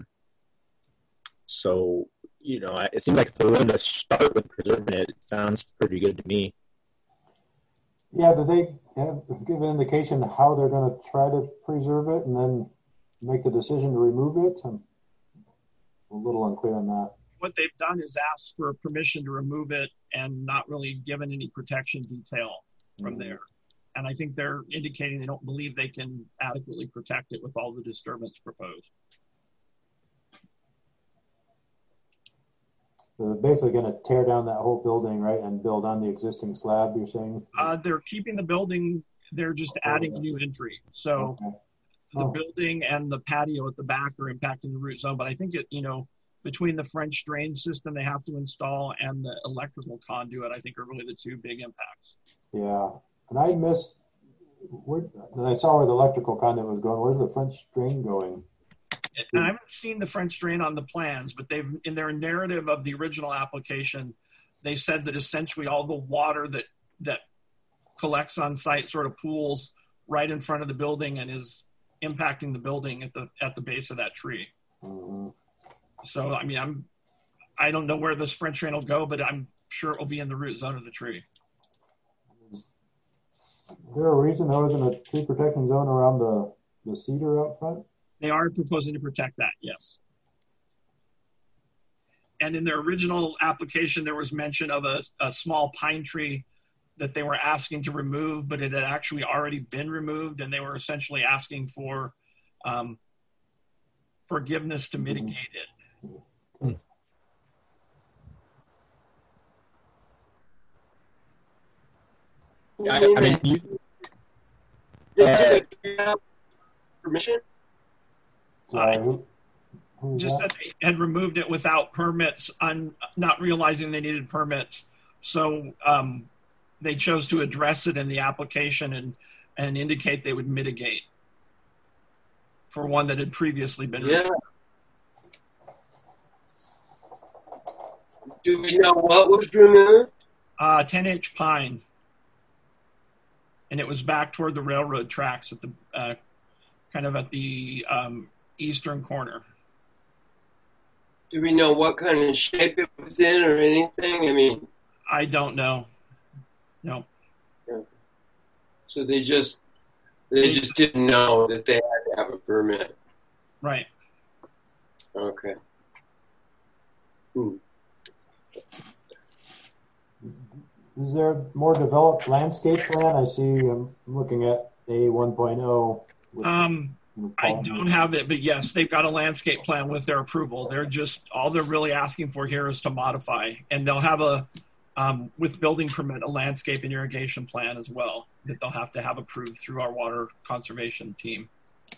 so, you know, it seems like if they're willing to start with preserving it, it sounds pretty good to me. Yeah, did they have, give an indication how they're going to try to preserve it and then make the decision to remove it? I'm a little unclear on that. What they've done is asked for permission to remove it and not really given any protection detail from mm-hmm. there. And I think they're indicating they don't believe they can adequately protect it with all the disturbance proposed. So they're basically going to tear down that whole building, right, and build on the existing slab, you're saying? Uh, they're keeping the building. They're just adding a new entry. So okay. the oh. building and the patio at the back are impacting the root zone. But I think, it, you know, between the French drain system they have to install and the electrical conduit, I think are really the two big impacts. Yeah, and I missed, where, and I saw where the electrical conduit was going. Where's the French drain going? And I haven't seen the French drain on the plans, but they've, in their narrative of the original application, they said that essentially all the water that, that collects on site sort of pools right in front of the building and is impacting the building at the at the base of that tree. Mm-hmm. So, I mean, I'm, I don't know where this French drain will go, but I'm sure it will be in the root zone of the tree. Is there a reason there wasn't a tree protection zone around the, the cedar out front? They are proposing to protect that, yes. And in their original application, there was mention of a, a small pine tree that they were asking to remove, but it had actually already been removed, and they were essentially asking for um, forgiveness to mitigate it. Hmm. Yeah, I, I mean, you, uh, Did you have permission? Sorry, who, who Just that? that they had removed it without permits, on not realizing they needed permits. So um, they chose to address it in the application and, and indicate they would mitigate for one that had previously been Yeah. removed. Do we know what was removed? Uh, ten inch pine. And it was back toward the railroad tracks at the uh, kind of at the um, eastern corner. Do we know what kind of shape it was in or anything? I mean, I don't know. No. so they just they just didn't know that they had to have a permit. Right. Okay. Hmm. Is there a more developed landscape plan? I see I'm looking at A one point oh. Um, I don't have it, but yes, they've got a landscape plan with their approval. They're just, all they're really asking for here is to modify. And they'll have a, um, with building permit, a landscape and irrigation plan as well that they'll have to have approved through our water conservation team.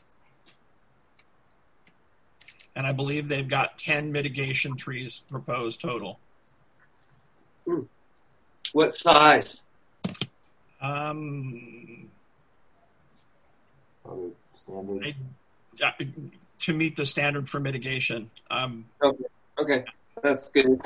And I believe they've got ten mitigation trees proposed total. Hmm. What size? Um, Probably standard. I, uh, to meet the standard for mitigation. Um, Okay. Okay. That's good.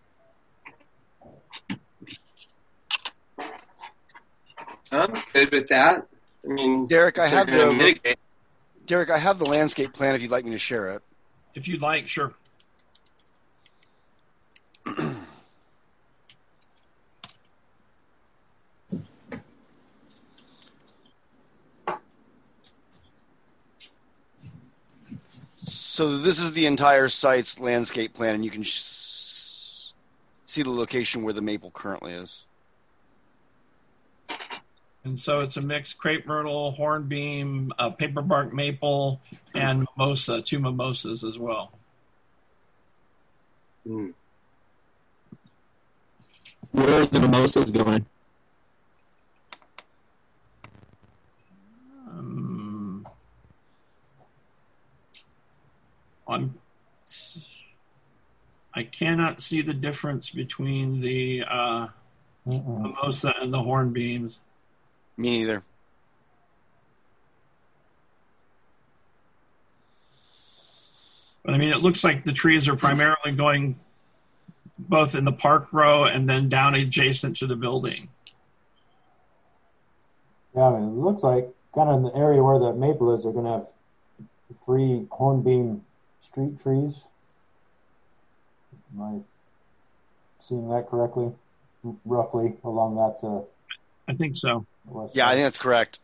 I'm good with that. I mean, Derek, I they're have gonna the mitigate. Derek, I have the landscape plan if you'd like me to share it. if you'd like, sure. So this is the entire site's landscape plan, and you can sh- see the location where the maple currently is. And so it's a mixed crepe myrtle, hornbeam, uh, paperbark maple, and mimosa, two mimosas as well. Hmm. where are the mimosas going? Um, I'm, I cannot see the difference between the uh, mimosa and the hornbeams. Me neither. But I mean, it looks like the trees are primarily going both in the park row and then down adjacent to the building. Yeah, I mean, it looks like kind of in the area where the maple is, they're going to have three hornbeam street trees. Am I seeing that correctly? Roughly along that uh, I think so. west Yeah, I side. think that's correct.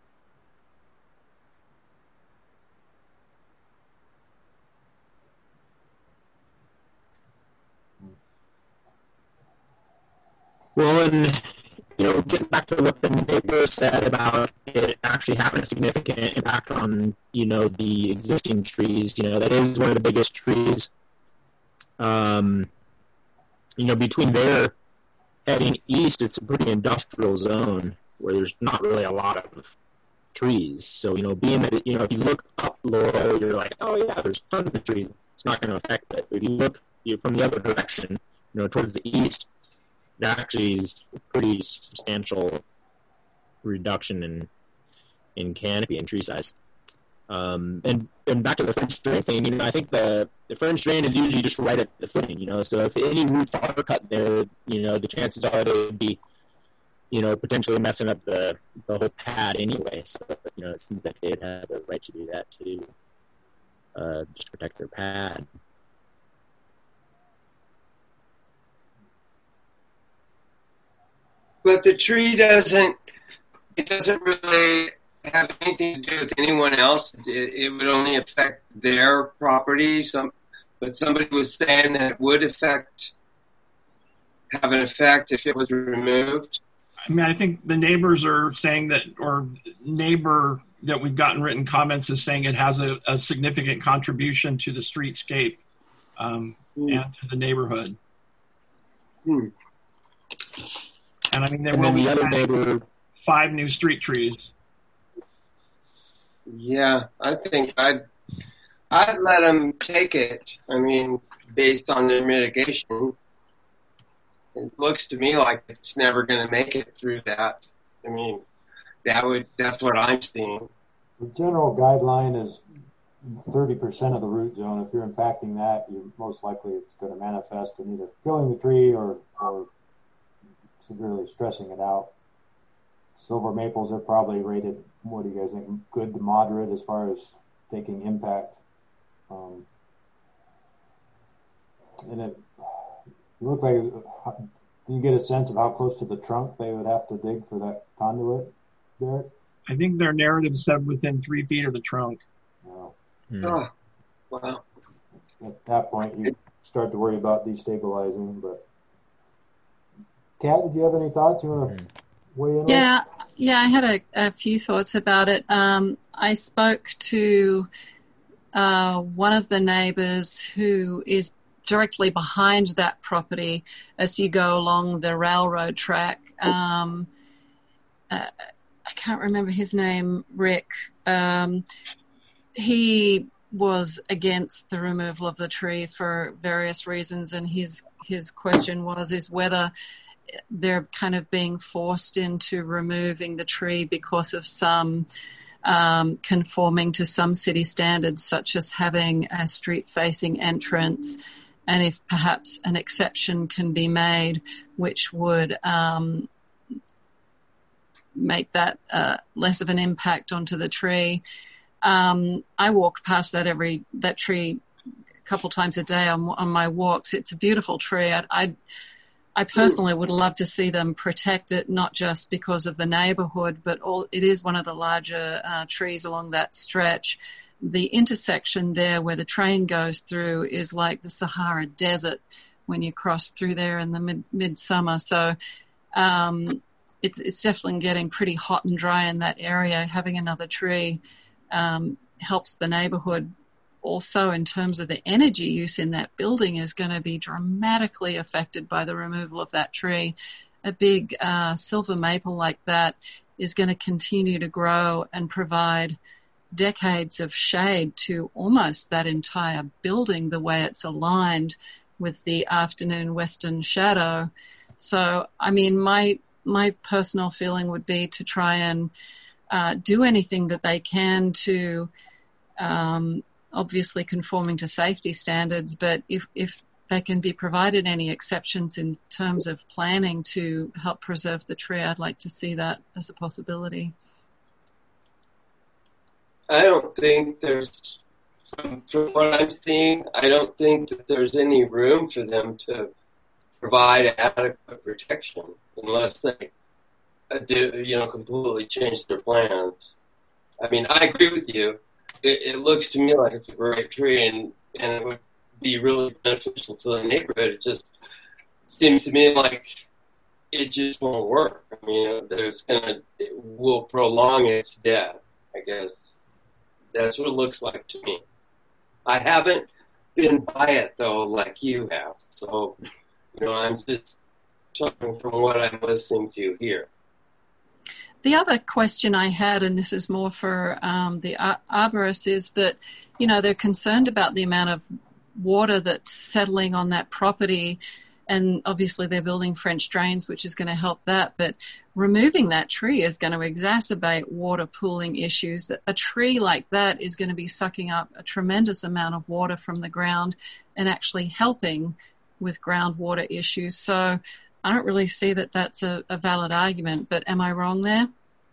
Well, and you know, getting back to what the neighbor said about it actually having a significant impact on, you know, the existing trees, you know, that is one of the biggest trees. Um, you know, between there heading east, it's a pretty industrial zone where there's not really a lot of trees. So, you know, being that, you know, if you look up Laurel, you're like, oh yeah, there's tons of trees. It's not going to affect it. But if you look you know, from the other direction, you know, towards the east, there actually is a pretty substantial reduction in in canopy and tree size. Um, and, and back to the French drain thing, you know, I think the, the French drain is usually just right at the footing, you know, so if any roots are cut there, you know, the chances are they would be, you know, potentially messing up the, the whole pad anyway. So, you know, it seems like they'd have a right to do that too, uh, just protect their pad. But the tree doesn't, it doesn't really have anything to do with anyone else. It, it would only affect their property. Some, but somebody was saying that it would affect, have an effect if it was removed. I mean, I think the neighbors are saying that, or neighbor that we've gotten written comments is saying it has a, a significant contribution to the streetscape um, mm. and to the neighborhood. Mm. And I mean, there and will be the other neighbor... five new street trees. Yeah, I think I'd, I'd let them take it. I mean, based on their mitigation, it looks to me like it's never going to make it through that. I mean, that would, that's what I'm seeing. The general guideline is thirty percent of the root zone. If you're impacting that, you most likely it's going to manifest in either killing the tree or, or severely stressing it out. Silver maples are probably rated, what do you guys think, good to moderate as far as taking impact. Um, and it, you look like, do you get a sense of how close to the trunk they would have to dig for that conduit, Derek? I think their narrative said within three feet of the trunk. No. Hmm. Oh, wow. At that point, you start to worry about destabilizing. But, Kat, did you have any thoughts you want to weigh in Yeah, on? yeah, I had a, a few thoughts about it. Um, I spoke to uh, one of the neighbors who is directly behind that property as you go along the railroad track. Um, uh, I can't remember his name, Rick. Um, he was against the removal of the tree for various reasons, and his his question was is whether they're kind of being forced into removing the tree because of some um, conforming to some city standards, such as having a street-facing entrance, and if perhaps an exception can be made, which would um, make that uh, less of an impact onto the tree. Um, I walk past that every that tree a couple times a day on, on my walks. It's a beautiful tree. I, I I personally would love to see them protect it, not just because of the neighborhood, but all, it is one of the larger uh, trees along that stretch. The intersection there where the train goes through is like the Sahara Desert when you cross through there in the mid midsummer. So um, it's it's definitely getting pretty hot and dry in that area. Having another tree um, helps the neighborhood. Also, in terms of the energy use in that building is going to be dramatically affected by the removal of that tree. A big uh, silver maple like that is going to continue to grow and provide decades of shade to almost that entire building, the way it's aligned with the afternoon western shadow. So, I mean, my my personal feeling would be to try and uh, do anything that they can to um, obviously conforming to safety standards, but if, if they can be provided any exceptions in terms of planning to help preserve the tree, I'd like to see that as a possibility. I don't think there's, from, from what I'm seeing, I don't think that there's any room for them to provide adequate protection unless they do, you know, completely change their plans. I mean, I agree with you. It, it looks to me like it's a great tree, and, and it would be really beneficial to the neighborhood. It just seems to me like it just won't work. I mean, there's gonna, it will prolong its death, I guess. That's what it looks like to me. I haven't been by it, though, like you have. So, you know, I'm just talking from what I'm listening to here. the other question I had, and this is more for um, the ar- arborists, is that, you know, they're concerned about the amount of water that's settling on that property. And obviously they're building French drains, which is going to help that. But removing that tree is going to exacerbate water pooling issues. A tree like that is going to be sucking up a tremendous amount of water from the ground and actually helping with groundwater issues. So I don't really see that that's a, a valid argument. But am I wrong there?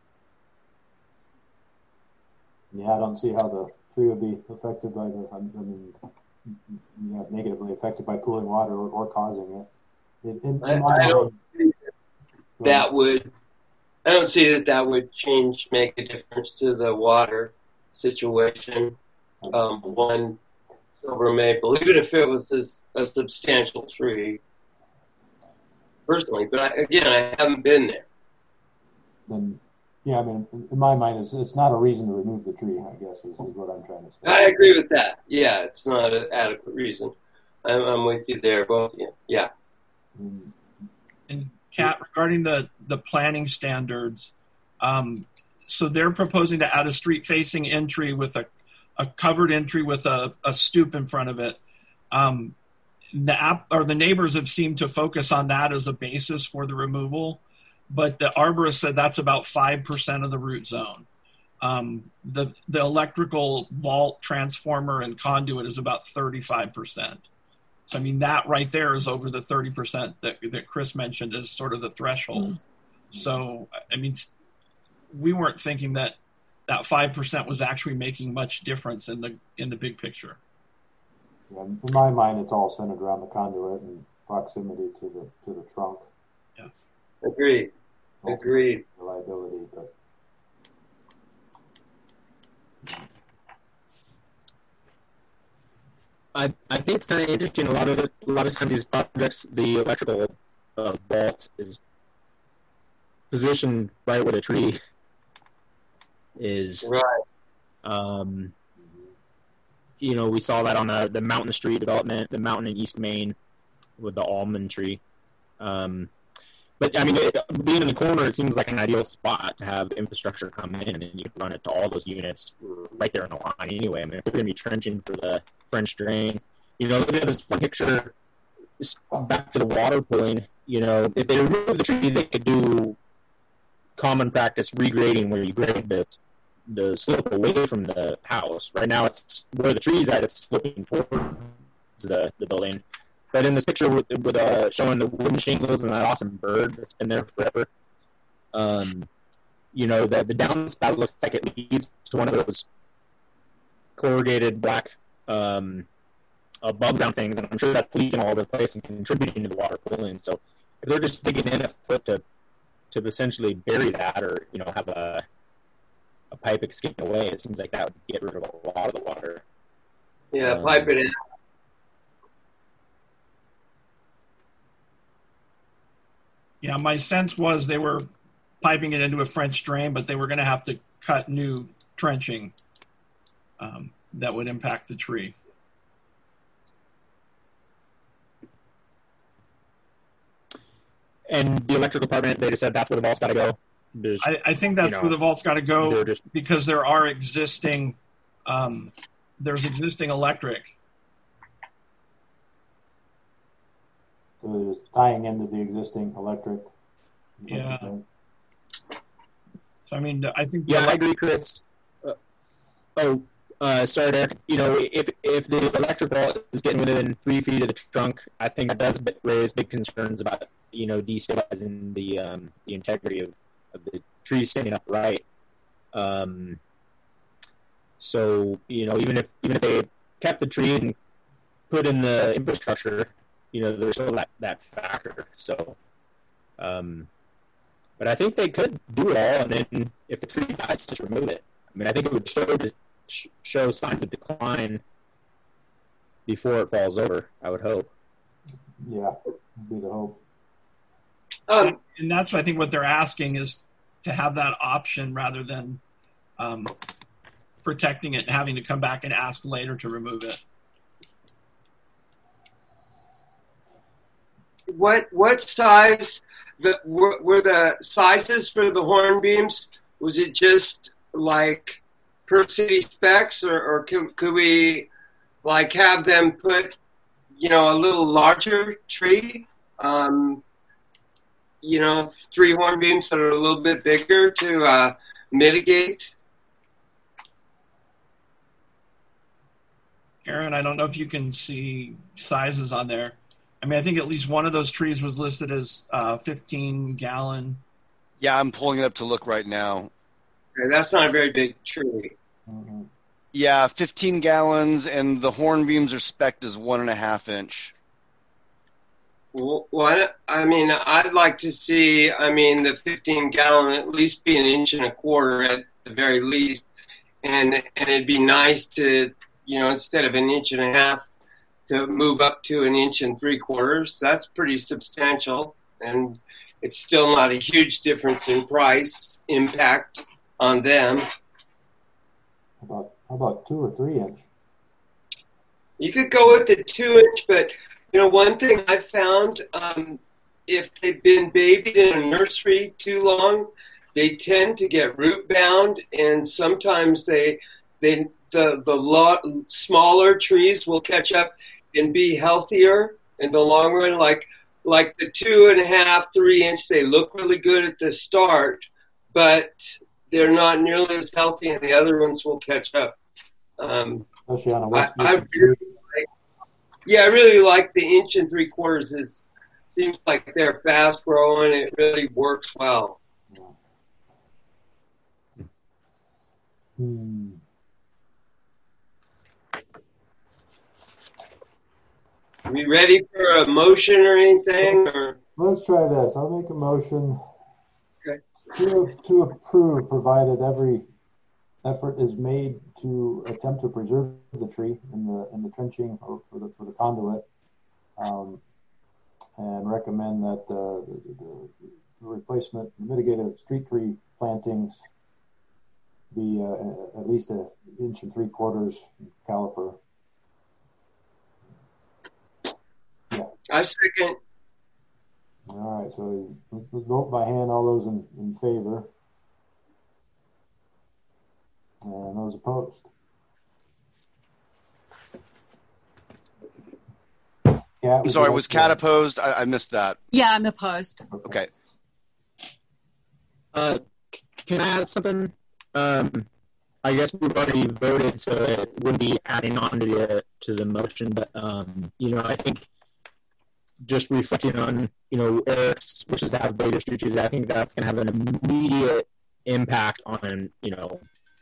Yeah, I don't see how the tree would be affected by the, I mean, yeah, negatively affected by cooling water or, or causing it. it in, in I, I don't see that, that would. I don't see that that would change, make a difference to the water situation. Um, one silver maple, even if it was a, a substantial tree, personally. But I, again, I haven't been there. Then, yeah, I mean, in my mind, it's, it's not a reason to remove the tree, I guess, is, is what I'm trying to say. I agree with that. Yeah, it's not an adequate reason. I'm, I'm with you there, both of you. Yeah. And Kat, regarding the, the planning standards, um, so they're proposing to add a street-facing entry with a, a covered entry with a, a stoop in front of it. Um, the app or the neighbors have seemed to focus on that as a basis for the removal. But the arborist said that's about five percent of the root zone. Um, the the electrical vault, transformer, and conduit is about thirty-five percent. So, I mean, that right there is over the thirty percent that, that Chris mentioned as sort of the threshold. Mm-hmm. So, I mean, we weren't thinking that that five percent was actually making much difference in the in the big picture. Yeah, in my mind, it's all centered around the conduit and proximity to the to the trunk. Yeah. Agreed. Agreed. Reliability, but I I think it's kind of interesting. A lot of it, a lot of times these projects, the electrical uh, vault is positioned right where the tree is. Right. Um, you know, we saw that on the the Mountain Street development, the Mountain in East Maine, with the almond tree. Um, But, I mean, it, being in the corner, it seems like an ideal spot to have infrastructure come in, and you can run it to all those units right there in the line anyway. I mean, if they're going to be trenching for the French drain, you know, look at this one picture, just back to the water pooling, you know, if they remove the tree, they could do common practice regrading where you grade the, the slope away from the house. Right now, it's where the tree's at, it's sloping towards the, the building. But in this picture with, with uh, showing the wooden shingles and that awesome bird that's been there forever, um, you know, the, the downspout looks like it leads to one of those corrugated black um, above ground things, and I'm sure that's leaking all over the place and contributing to the water pooling. So if they're just digging in a foot to to essentially bury that, or you know, have a a pipe escaping away, it seems like that would get rid of a lot of the water. Yeah, um, pipe it in. Yeah, my sense was they were piping it into a French drain, but they were going to have to cut new trenching um, that would impact the tree. And the electrical department, they just said that's where the vault's got to go. I, I think that's you know, where the vault's got to go just, because there are existing, um, there's existing electric. So just tying into the existing electric. Yeah. So, I mean, I think... Yeah, I agree, Chris. Uh, oh, uh, sorry, Derek. You know, if if the electric vault is getting within three feet of the trunk, I think that does raise big concerns about, you know, destabilizing the um, the integrity of, of the tree standing upright. Um, so, you know, even if even if they kept the tree and put in the infrastructure, you know, there's still that, that factor. So, um, but I think they could do it all, and then if the tree dies, just remove it. I mean, I think it would show show signs of decline before it falls over, I would hope. Yeah, would be the hope. Um, and that's what I think what they're asking is to have that option rather than um, protecting it and having to come back and ask later to remove it. What what size the were, were the sizes for the hornbeams, was it just like per city specs, or, or could, could we like have them put, you know, a little larger tree, um, you know, three hornbeams that are a little bit bigger to uh, mitigate? Aaron, I don't know if you can see sizes on there. I mean, I think at least one of those trees was listed as uh, fifteen gallon. Yeah, I'm pulling it up to look right now. Okay, that's not a very big tree. Mm-hmm. Yeah, fifteen gallons, and the hornbeams are spec'd as one and a half inch. Well, I, I mean, I'd like to see, I mean, the fifteen gallon at least be an inch and a quarter at the very least. And, and it'd be nice to, you know, instead of an inch and a half, to move up to an inch and three quarters. That's pretty substantial. And it's still not a huge difference in price impact on them. How about, how about two or three inch? You could go with the two inch, but you know, one thing I've found, um, if they've been babied in a nursery too long, they tend to get root bound, and sometimes they, they the the lot, smaller trees will catch up and be healthier in the long run. Like like the two and a half, three inch, they look really good at the start, but they're not nearly as healthy, and the other ones will catch up. Um, Especially on a I, West I really like, yeah, I really like the inch and three quarters. It seems like they're fast growing. It really works well. Hmm. Are we ready for a motion or anything? Or? Let's try this. I'll make a motion Okay. to, to approve, provided every effort is made to attempt to preserve the tree in the in the trenching or for the for the conduit, um, and recommend that uh, the, the, the replacement mitigated street tree plantings be uh, at least an inch and three quarters caliper. Yeah. I second. All right. So let's vote by hand. All those in, in favor. And those opposed. Kat, I'm sorry, was Kat opposed? I, I missed that. Yeah, I'm opposed. Okay. Uh, can I add something? Um, I guess we've already voted, so it wouldn't be adding on to the to the motion. But um, you know, I think just reflecting on you know Eric's wishes to have bigger street trees, I think that's going to have an immediate impact on you know.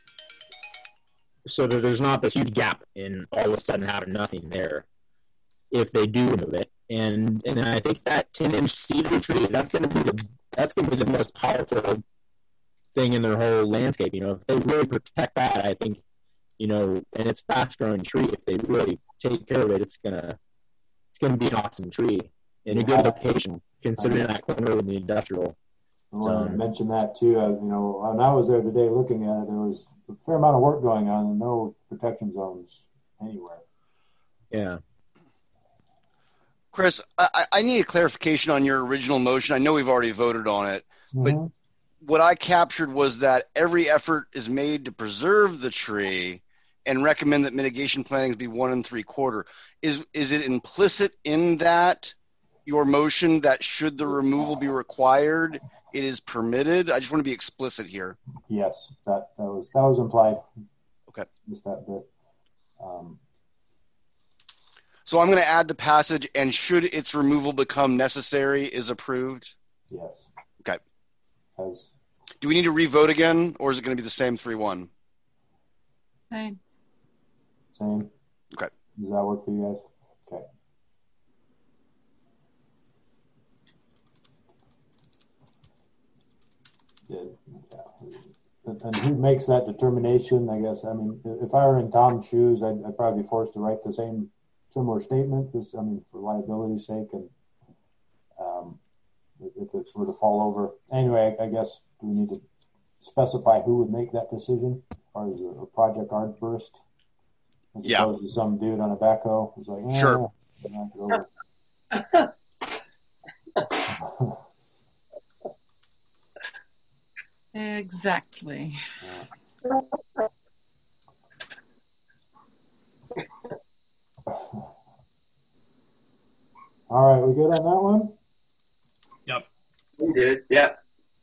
So that there's not this huge gap in all of a sudden having nothing there if they do remove it. And and I think that ten inch cedar tree, that's gonna be the that's gonna be the most powerful thing in their whole landscape. You know, if they really protect that, I think, you know, and it's fast growing tree, if they really take care of it, it's gonna it's gonna be an awesome tree in a good location, considering that corner of the industrial. I wanted to mention that too. Uh, you know, when I was there today looking at it, there was a fair amount of work going on and no protection zones anywhere. Yeah. Chris, I, I need a clarification on your original motion. I know we've already voted on it, Mm-hmm. but what I captured was that every effort is made to preserve the tree and recommend that mitigation plantings be one and three quarter. Is is it implicit in that your motion that should the removal be required, it is permitted? I just want to be explicit here. Yes, that, that was that was implied. Okay. Just that bit. Um, So I'm going to add the passage, and should its removal become necessary, is approved? yes. Okay. As Do we need to re-vote again, or is it going to be the same three one? Same. same. Okay. Does that work for you guys? Okay. Did, yeah. And, and who makes that determination? I guess. I mean, if I were in Tom's shoes, I'd, I'd probably be forced to write the same similar statement, because I mean, for liability's sake, and um, if it were to fall over. Anyway, I guess do we need to specify who would make that decision, or is it a project arborist? As Yeah. opposed to some dude on a backhoe who's like, eh, Sure. I'm not gonna go Exactly. All right, we good on that one? Yep. We did, yeah.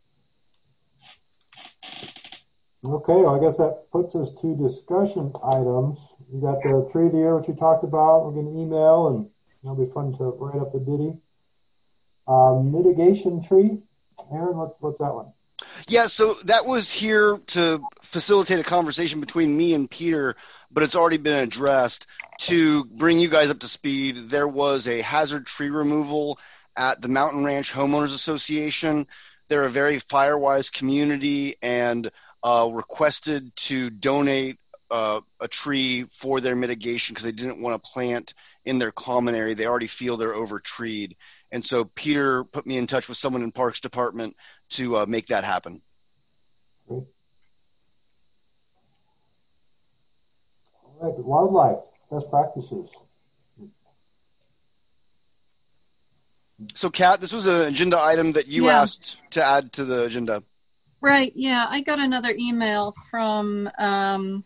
Okay, well, I guess that puts us to discussion items. We got the tree of the year, which we talked about. We're going to email, and it'll be fun to write up the ditty. Uh, mitigation tree. Aaron, what, what's that one? Yeah, so that was here to facilitate a conversation between me and Peter, but it's already been addressed. To bring you guys up to speed, there was a hazard tree removal at the Mountain Ranch Homeowners Association. They're a very fire-wise community and uh, requested to donate uh, a tree for their mitigation because they didn't want to plant in their common area. They already feel they're over-treed. And so Peter put me in touch with someone in Parks Department to uh, make that happen. Great. All right, wildlife, best practices. So, Kat, this was an agenda item that you Yeah. asked to add to the agenda. Right, yeah. I got another email from, um,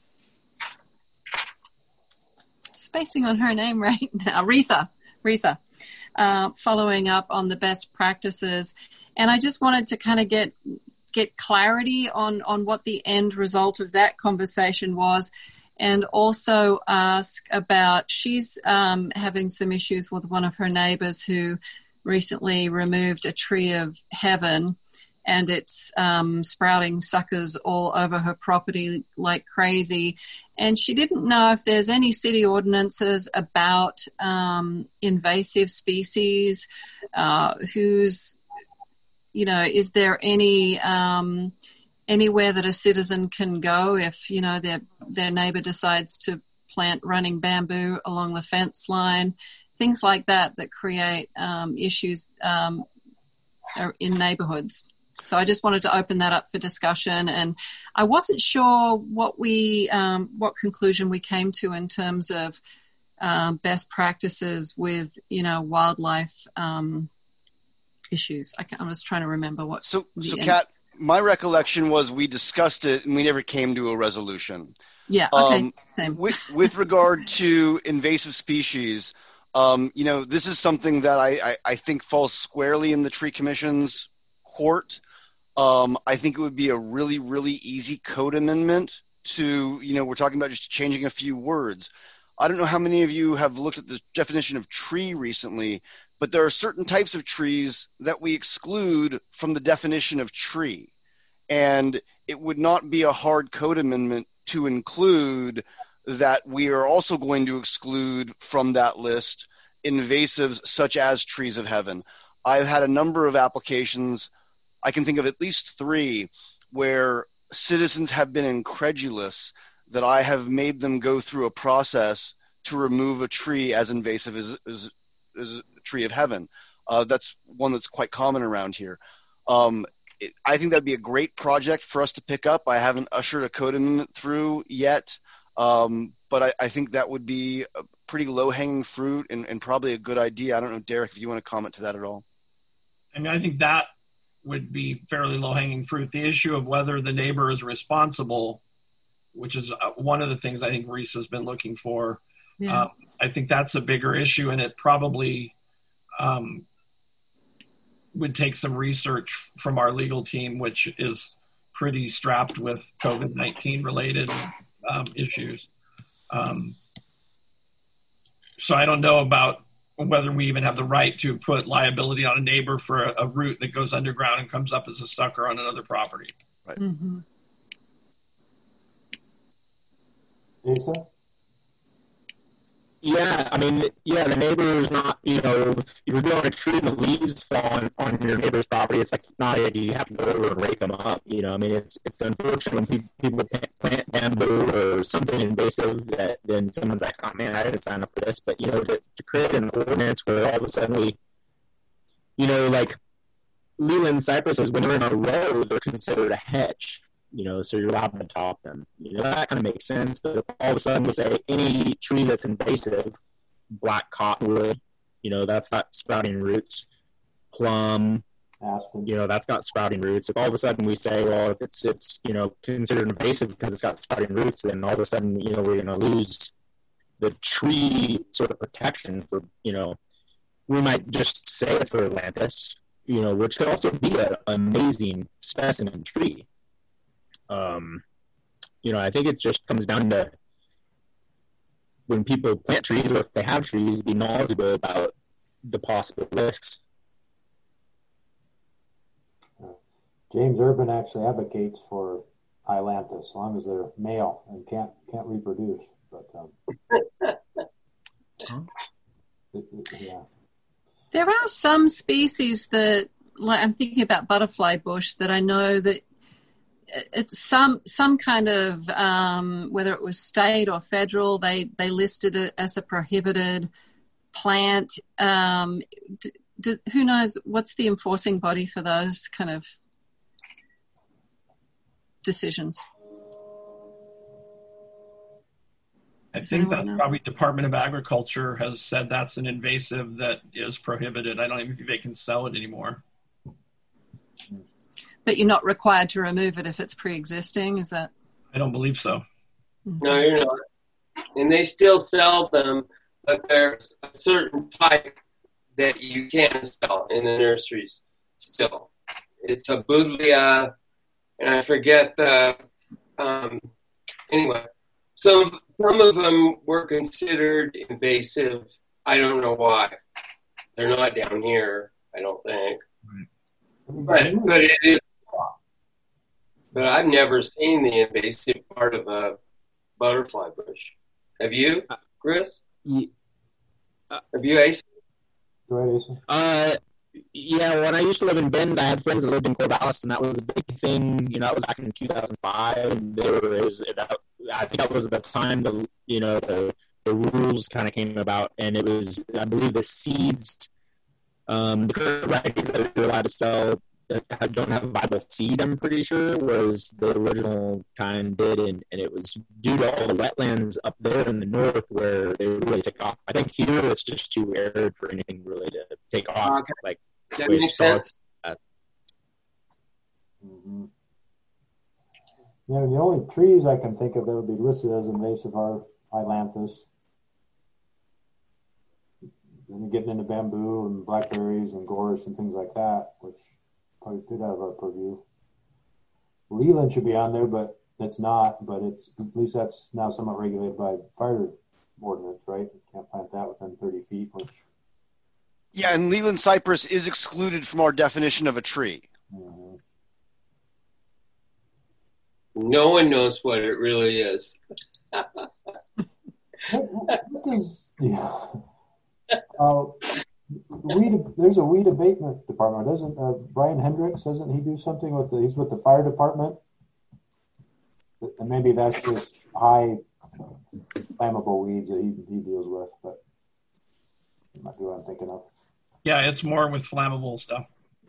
spacing on her name right now, Risa, Risa, uh, following up on the best practices. And I just wanted to kind of get get clarity on, on what the end result of that conversation was, and also ask about, she's um, having some issues with one of her neighbors who recently removed a tree of heaven, and it's um, sprouting suckers all over her property like crazy. And she didn't know if there's any city ordinances about um, invasive species, uh, who's, you know, is there any um, anywhere that a citizen can go if, you know, their their neighbor decides to plant running bamboo along the fence line, things like that that create um, issues um, in neighborhoods. So I just wanted to open that up for discussion, and I wasn't sure what we, um, what conclusion we came to in terms of um, best practices with, you know, wildlife um, issues. I I'm just trying to remember what. So, so Kat, my recollection was we discussed it and we never came to a resolution. Yeah. Okay. Um, Same. With with regard to invasive species, um, you know, this is something that I, I, I think falls squarely in the Tree Commission's court. Um, I think it would be a really, really easy code amendment to, you know, we're talking about just changing a few words. I don't know how many of you have looked at the definition of tree recently, but there are certain types of trees that we exclude from the definition of tree. And it would not be a hard code amendment to include that we are also going to exclude from that list invasives such as trees of heaven. I've had a number of applications, I can think of at least three, where citizens have been incredulous that I have made them go through a process to remove a tree as invasive as, as, as a tree of heaven. Uh, that's one that's quite common around here. Um, it, I think that'd be a great project for us to pick up. I haven't ushered a code amendment through yet, um, but I, I think that would be a pretty low-hanging fruit and, and probably a good idea. I don't know, Derek, if you want to comment to that at all. I mean, I think that would be fairly low-hanging fruit. The issue of whether the neighbor is responsible, which is one of the things I think Reese has been looking for. Yeah. Uh, I think that's a bigger issue, and it probably um, would take some research from our legal team, which is pretty strapped with COVID nineteen related um, issues. Um, so I don't know about whether we even have the right to put liability on a neighbor for a, a root that goes underground and comes up as a sucker on another property. Right. Mm-hmm. Lisa? Yeah, I mean, yeah, the neighbor's not, you know, if you're doing a tree and the leaves fall on, on your neighbor's property, it's like not an idea. You have to go over and rake them up, you know. I mean, it's it's unfortunate when people, people plant bamboo or something invasive that then someone's like, oh, man, I didn't sign up for this. But, you know, to, to create an ordinance where all of a sudden we, you know, like Leland cypresses, when they're in a row, they're considered a hedge. You know, so you're allowed to top them. You know, that kind of makes sense. But if all of a sudden we say any tree that's invasive, black cottonwood, you know, that's got sprouting roots, plum, Aspen. You know, that's got sprouting roots. If all of a sudden we say, well, if it's, it's you know, considered invasive because it's got sprouting roots, then all of a sudden, you know, we're going to lose the tree sort of protection for, you know, we might just say it's for Atlantis, you know, which could also be an amazing specimen tree. Um, you know, I think it just comes down to when people plant trees, or if they have trees, be knowledgeable about the possible risks. James Urban actually advocates for Ailanthus as long as they're male and can't can't reproduce. But um, it, it, yeah, there are some species that, like I'm thinking about butterfly bush, that I know that it's some some kind of um, whether it was state or federal, they they listed it as a prohibited plant. Um, d- d- who knows what's the enforcing body for those kind of decisions? I think that probably Department of Agriculture has said that's an invasive that is prohibited. I don't even think they can sell it anymore. But you're not required to remove it if it's pre-existing, is that? I don't believe so. No, you're not. And they still sell them, but there's a certain type that you can sell in the nurseries still. It's a Buddleia, and I forget the, um, anyway. Some, some of them were considered invasive. I don't know why. They're not down here, I don't think. But, but it is. But I've never seen the invasive part of a butterfly bush. Have you, Chris? Yeah. Have you, Ace? Go ahead, Ace. Uh, yeah, when I used to live in Bend, I had friends that lived in Corvallis, and that was a big thing. You know, that was back in two thousand five. And there was, I think that was the time the you know the the rules kind of came about, and it was, I believe, the seeds, um, the current varieties that you're allowed to sell that don't have a viable seed, I'm pretty sure, was the original kind did, and, and it was due to all the wetlands up there in the north where they would really take off. I think here it's just too arid for anything really to take off. Okay. Like that makes sense. Uh, mm-hmm. Yeah, the only trees I can think of that would be listed as invasive are Ailanthus. Then you're getting into bamboo and blackberries and gorse and things like that, which probably could have our purview. Leland should be on there, but it's not. But it's at least that's now somewhat regulated by fire ordinance, right? You can't plant that within thirty feet. Which yeah, and Leland cypress is excluded from our definition of a tree. Mm-hmm. No one knows what it really is. what, what, what does yeah? Uh, weed, there's a weed abatement department, doesn't uh, Brian Hendricks? Doesn't he do something with the? He's with the fire department, and maybe that's just high flammable weeds that he, he deals with. But I'm not what I'm thinking of. Yeah, it's more with flammable stuff.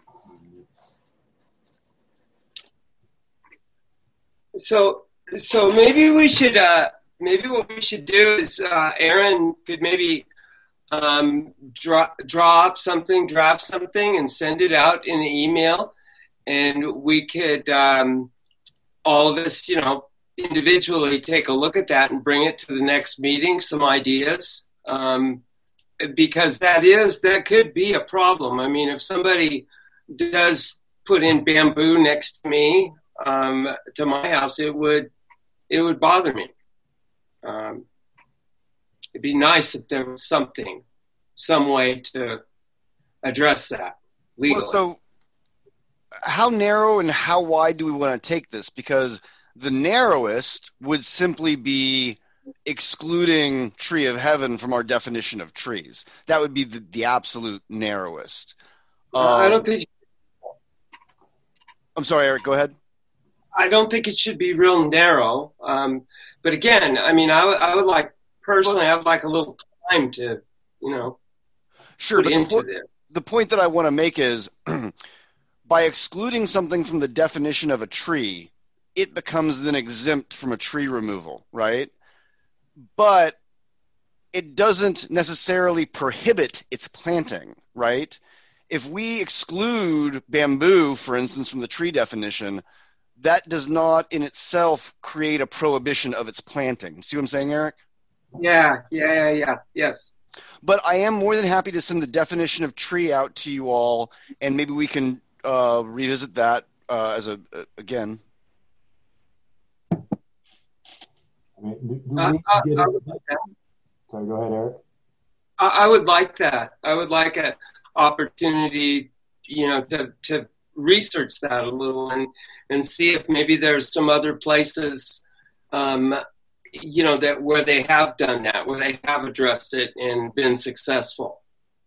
So, so maybe we should. Uh, maybe what we should do is, uh, Aaron could maybe. Um, draw, draw up something, draft something, and send it out in an email, and we could um, all of us, you know, individually take a look at that and bring it to the next meeting. Some ideas, um, because that is that could be a problem. I mean, if somebody does put in bamboo next to me, um, to my house, it would it would bother me. Um, It'd be nice if there was something, some way to address that legally. Well, so how narrow and how wide do we want to take this? Because the narrowest would simply be excluding Tree of Heaven from our definition of trees. That would be the, the absolute narrowest. Um, I don't think. I'm sorry, Eric, go ahead. I don't think it should be real narrow. Um, but again, I mean, I, w- I would like, personally, I would like a little time to, you know, sure, put but into the, po- this. the point that I want to make is by excluding something from the definition of a tree, it becomes then exempt from a tree removal, right? But it doesn't necessarily prohibit its planting, right? if we exclude bamboo, for instance, from the tree definition, that does not in itself create a prohibition of its planting. See what I'm saying, Eric? Yeah, yeah, yeah, yeah, yes. But I am more than happy to send the definition of tree out to you all, and maybe we can uh, revisit that uh, as a uh, again. I mean, do, do Uh, we I, get I it? would like that. Sorry, go ahead, Eric. I, I would like that. I would like an opportunity, you know, to to research that a little and and see if maybe there's some other places, um, you know, that where they have done that, where they have addressed it and been successful.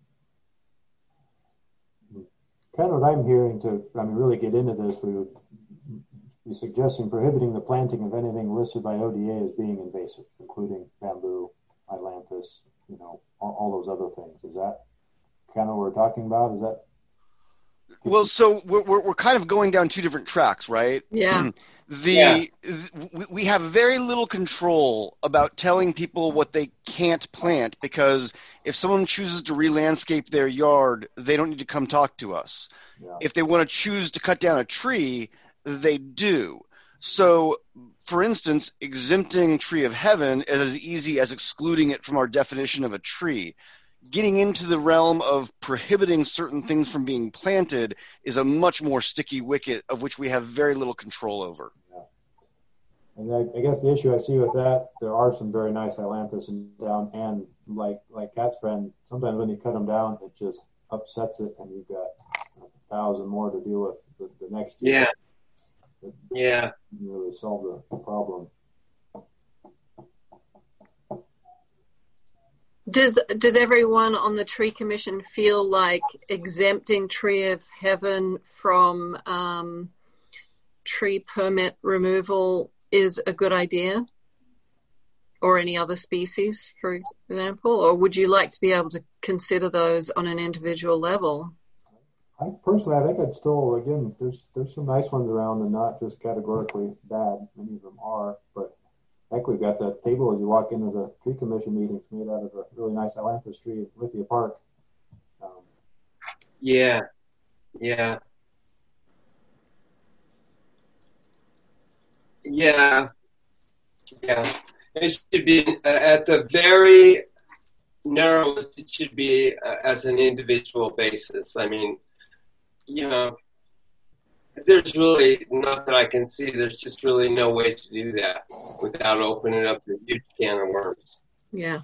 Kind of what I'm hearing to, I mean, really get into this, we would be suggesting prohibiting the planting of anything listed by O D A as being invasive, including bamboo, ailanthus, you know, all, all those other things. Is that kind of what we're talking about? Is that? Well, so we're, we're we're kind of going down two different tracks, right? Yeah. the Yeah. th- we have very little control about telling people what they can't plant, because if someone chooses to re-landscape their yard, they don't need to come talk to us. Yeah. If they want to choose to cut down a tree, they do. So, for instance, exempting Tree of Heaven is as easy as excluding it from our definition of a tree. Getting into the realm of prohibiting certain things from being planted is a much more sticky wicket of which we have very little control over. Yeah. And I, I guess the issue I see with that, there are some very nice ailanthus in down, and like like Kat's friend, sometimes when you cut them down, it just upsets it, and you've got a thousand more to deal with the, the next year. Yeah. It Yeah. doesn't really solve the, the problem. Does does everyone on the tree commission feel like exempting Tree of Heaven from um, tree permit removal is a good idea? Or any other species, for example? Or would you like to be able to consider those on an individual level? I personally, I think I'd still, again, there's there's some nice ones around and not just categorically bad. Many of them are, but I think we've got that table as you walk into the tree commission meetings made out of a really nice ailanthus tree at Lithia Park. Um, Yeah. Yeah. Yeah. Yeah. It should be uh, at the very narrowest, it should be uh, as an individual basis. I mean, you know, there's really, not that I can see, there's just really no way to do that without opening up a huge can of worms. Yeah.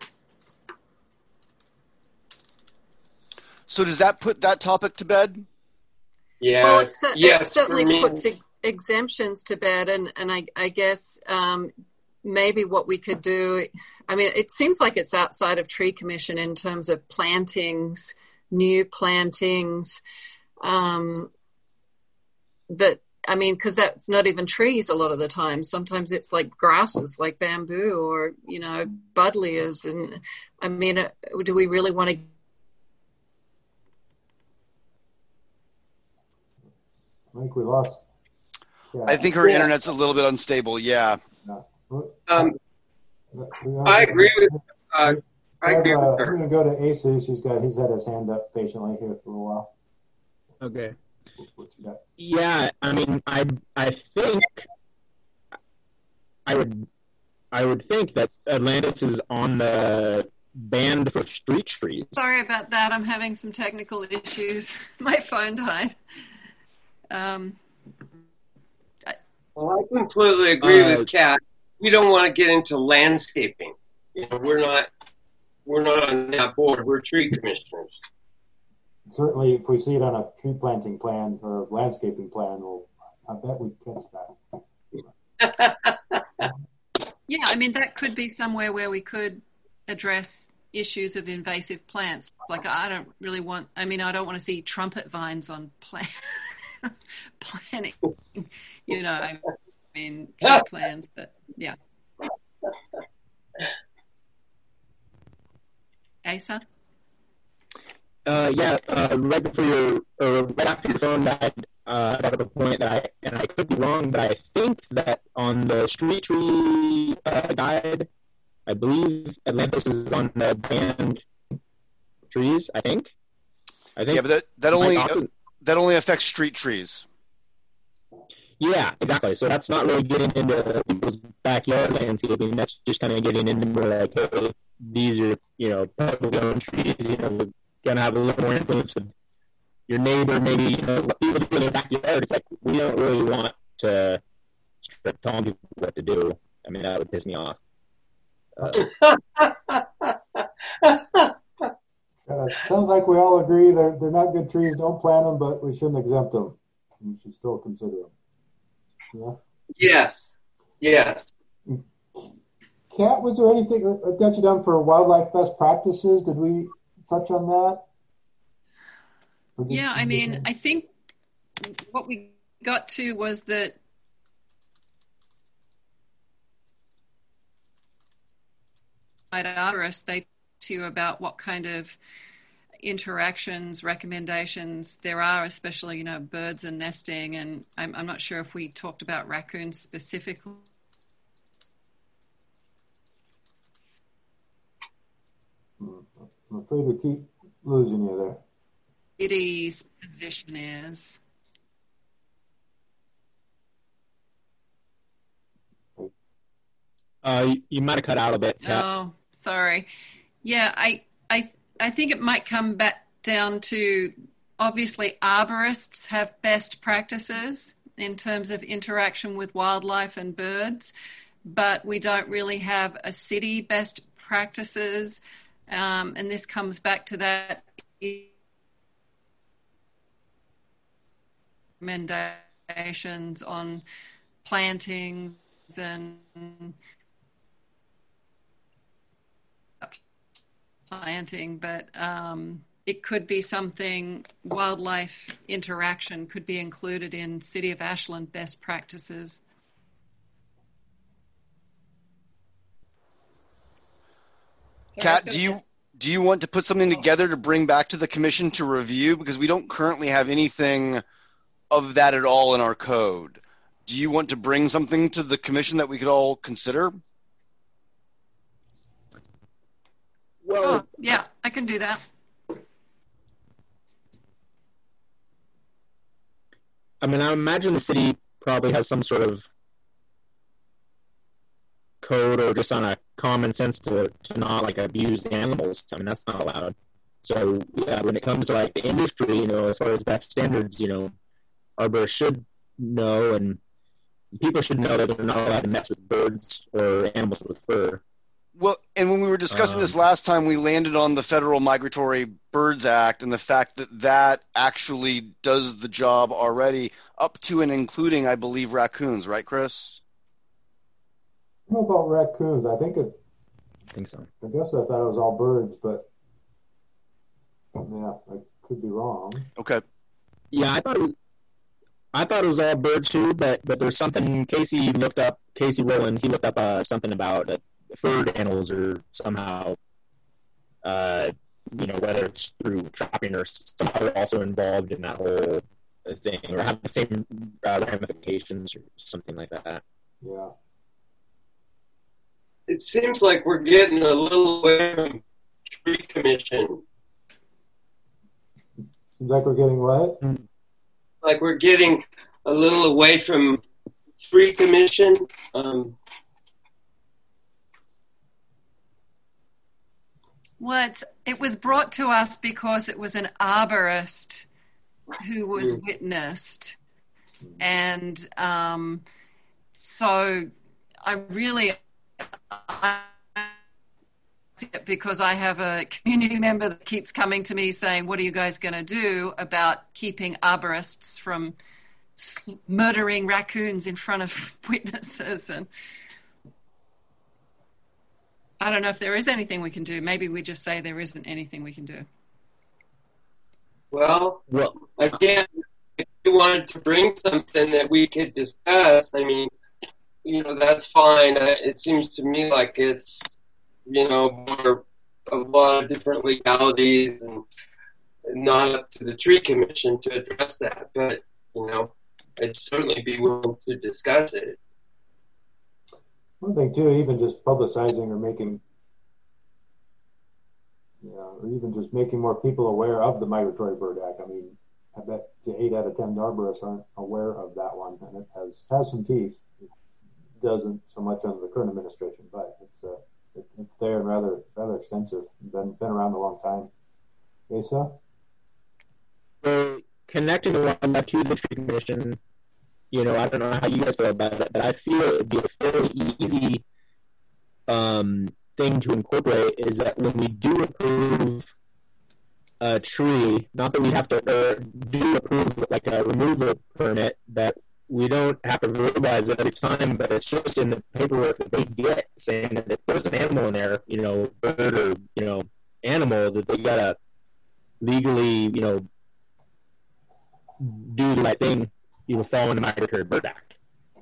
So does that put that topic to bed? Yeah. Well, it, cer- yes, it certainly for me, puts ex- exemptions to bed, and, and I, I guess um, maybe what we could do, I mean, it seems like it's outside of tree commission in terms of plantings, new plantings, um, but I mean, because that's not even trees a lot of the time. Sometimes it's like grasses, like bamboo, or, you know, buddleias. And I mean, uh, do we really want to? I think we lost. Yeah. I think her Yeah. internet's a little bit unstable. Yeah. No. um, I agree with, uh, I agree uh, with her. I'm going to go to Asus. He's got, he's had his hand up patiently here for a while. Okay. What you got? Yeah, I mean, I I think I would I would think that Atlantis is on the banned for street trees. Sorry about that. I'm having some technical issues. My phone died. Um, I, Well, I completely agree Uh, with Kat. We don't want to get into landscaping. You know, we're not, we're not on that board. We're tree commissioners. Certainly, if we see it on a tree planting plan or landscaping plan, well, I bet we'd catch that. yeah, I mean, that could be somewhere where we could address issues of invasive plants. Like, I don't really want, I mean, I don't want to see trumpet vines on plan, planning, you know, I mean, tree plans, but yeah. Asa? Uh, yeah, uh, right before your, or right after your phone died, uh, I got to the point that I, and I could be wrong, but I think that on the street tree uh, guide, I believe Atlantis is on the banned trees, I think. I think. Yeah, but that, that only uh, that only affects street trees. Yeah, exactly. So that's not really getting into people's backyard landscaping. That's just kind of getting into more like, hey, these are, you know, publicly owned trees. You know, we're gonna have a little more influence with your neighbor, maybe, you know, even in their backyard. It's like we don't really want to start telling people what to do. I mean, that would piss me off. Uh, Uh, sounds like we all agree they're they're not good trees. Don't plant them, but we shouldn't exempt them. We should still consider them. Yeah. Yes. Yes. Kat, was there anything I've got you down for wildlife best practices? Did we touch on that? Yeah, I mean, I think what we got to was that arborists, they to you about what kind of interactions, recommendations there are, especially, you know, birds and nesting. And I'm, I'm not sure if we talked about raccoons specifically. I'm afraid we keep losing you there. City's position is. uh, you, you might have cut out a bit. Kat. Oh, sorry. Yeah, I, I, I think it might come back down to, obviously, arborists have best practices in terms of interaction with wildlife and birds, but we don't really have a city best practices, um, and this comes back to that recommendations on plantings and planting, but um, it could be something, wildlife interaction could be included in City of Ashland best practices. Kat, do you do you want to put something together to bring back to the commission to review? Because we don't currently have anything of that at all in our code. Do you want to bring something to the commission that we could all consider? Well, oh, yeah, I can do that. I mean, I imagine the city probably has some sort of code or just on a common sense to, to not like abuse animals. I mean, that's not allowed. So yeah, when it comes to like the industry, you know, as far as best standards, you know, arborists should know, and people should know that they're not allowed to mess with birds or animals with fur. Well, and when we were discussing um, this last time, we landed on the Federal Migratory Birds Act and the fact that that actually does the job already, up to and including, I believe, raccoons. Right, Chris? I don't know about raccoons. I think it. I think so. I guess I thought it was all birds, but yeah, I could be wrong. Okay. Yeah, I thought it was, I thought it was all birds too, but but there's something Casey looked up. Casey Rowland, he looked up uh, something about uh, furred animals or somehow, uh, you know, whether it's through trapping or somehow they're also involved in that whole thing or have the same uh, ramifications or something like that. Yeah. It seems like we're getting a little away from tree commission. Seems like we're getting what? Like we're getting a little away from tree commission. Um, What it was brought to us because it was an arborist who was mm. witnessed, and um, so I really I, because I have a community member that keeps coming to me saying, "What are you guys going to do about keeping arborists from murdering raccoons in front of witnesses?" And I don't know if there is anything we can do. Maybe we just say there isn't anything we can do. Well, well, again, if you wanted to bring something that we could discuss, I mean, you know, that's fine. It seems to me like it's, you know, more a lot of different legalities and not up to the tree commission to address that. But, you know, I'd certainly be willing to discuss it. One thing too, even just publicizing or making, you know, or even just making more people aware of the Migratory Bird Act. I mean, I bet eight out of ten arborists aren't aware of that one, and it has has some teeth. It doesn't so much under the current administration, but it's uh, it, it's there and rather rather extensive. Been been around a long time. Asa? So connecting the wildlife to the tree commission, you know, I don't know how you guys feel about it, but I feel it would be a fairly easy um, thing to incorporate is that when we do approve a tree, not that we have to uh, do approve like a removal permit, that we don't have to verbalize it every time, but it's just in the paperwork that they get saying that if there's an animal in there, you know, bird or, you know, animal, that they gotta legally, you know, do the right thing, you know, follow in the Migratory Bird Act.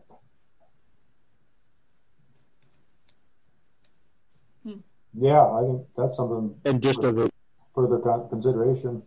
Yeah, I think that's something. And just for a further consideration.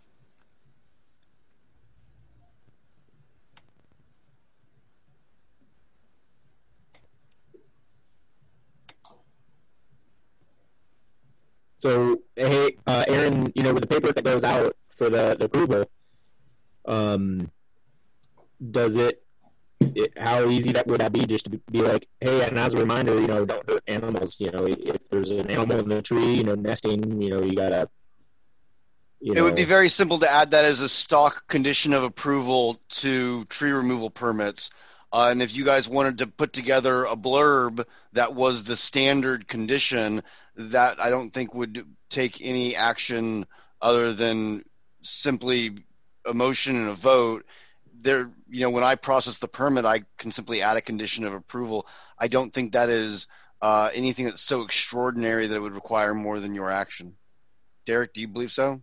So, hey, uh, Aaron, you know, with the paper that goes out for the, the approval, um, does it, it, how easy that would that be just to be, be like, hey, and as a reminder, you know, don't hurt animals, you know, if there's an animal in the tree, you know, nesting, you know, you gotta, you know. It would be very simple to add that as a stock condition of approval to tree removal permits. Uh, and if you guys wanted to put together a blurb that was the standard condition, that I don't think would take any action other than simply a motion and a vote. There, you know, when I process the permit, I can simply add a condition of approval. I don't think that is uh, anything that's so extraordinary that it would require more than your action. Derek, do you believe so?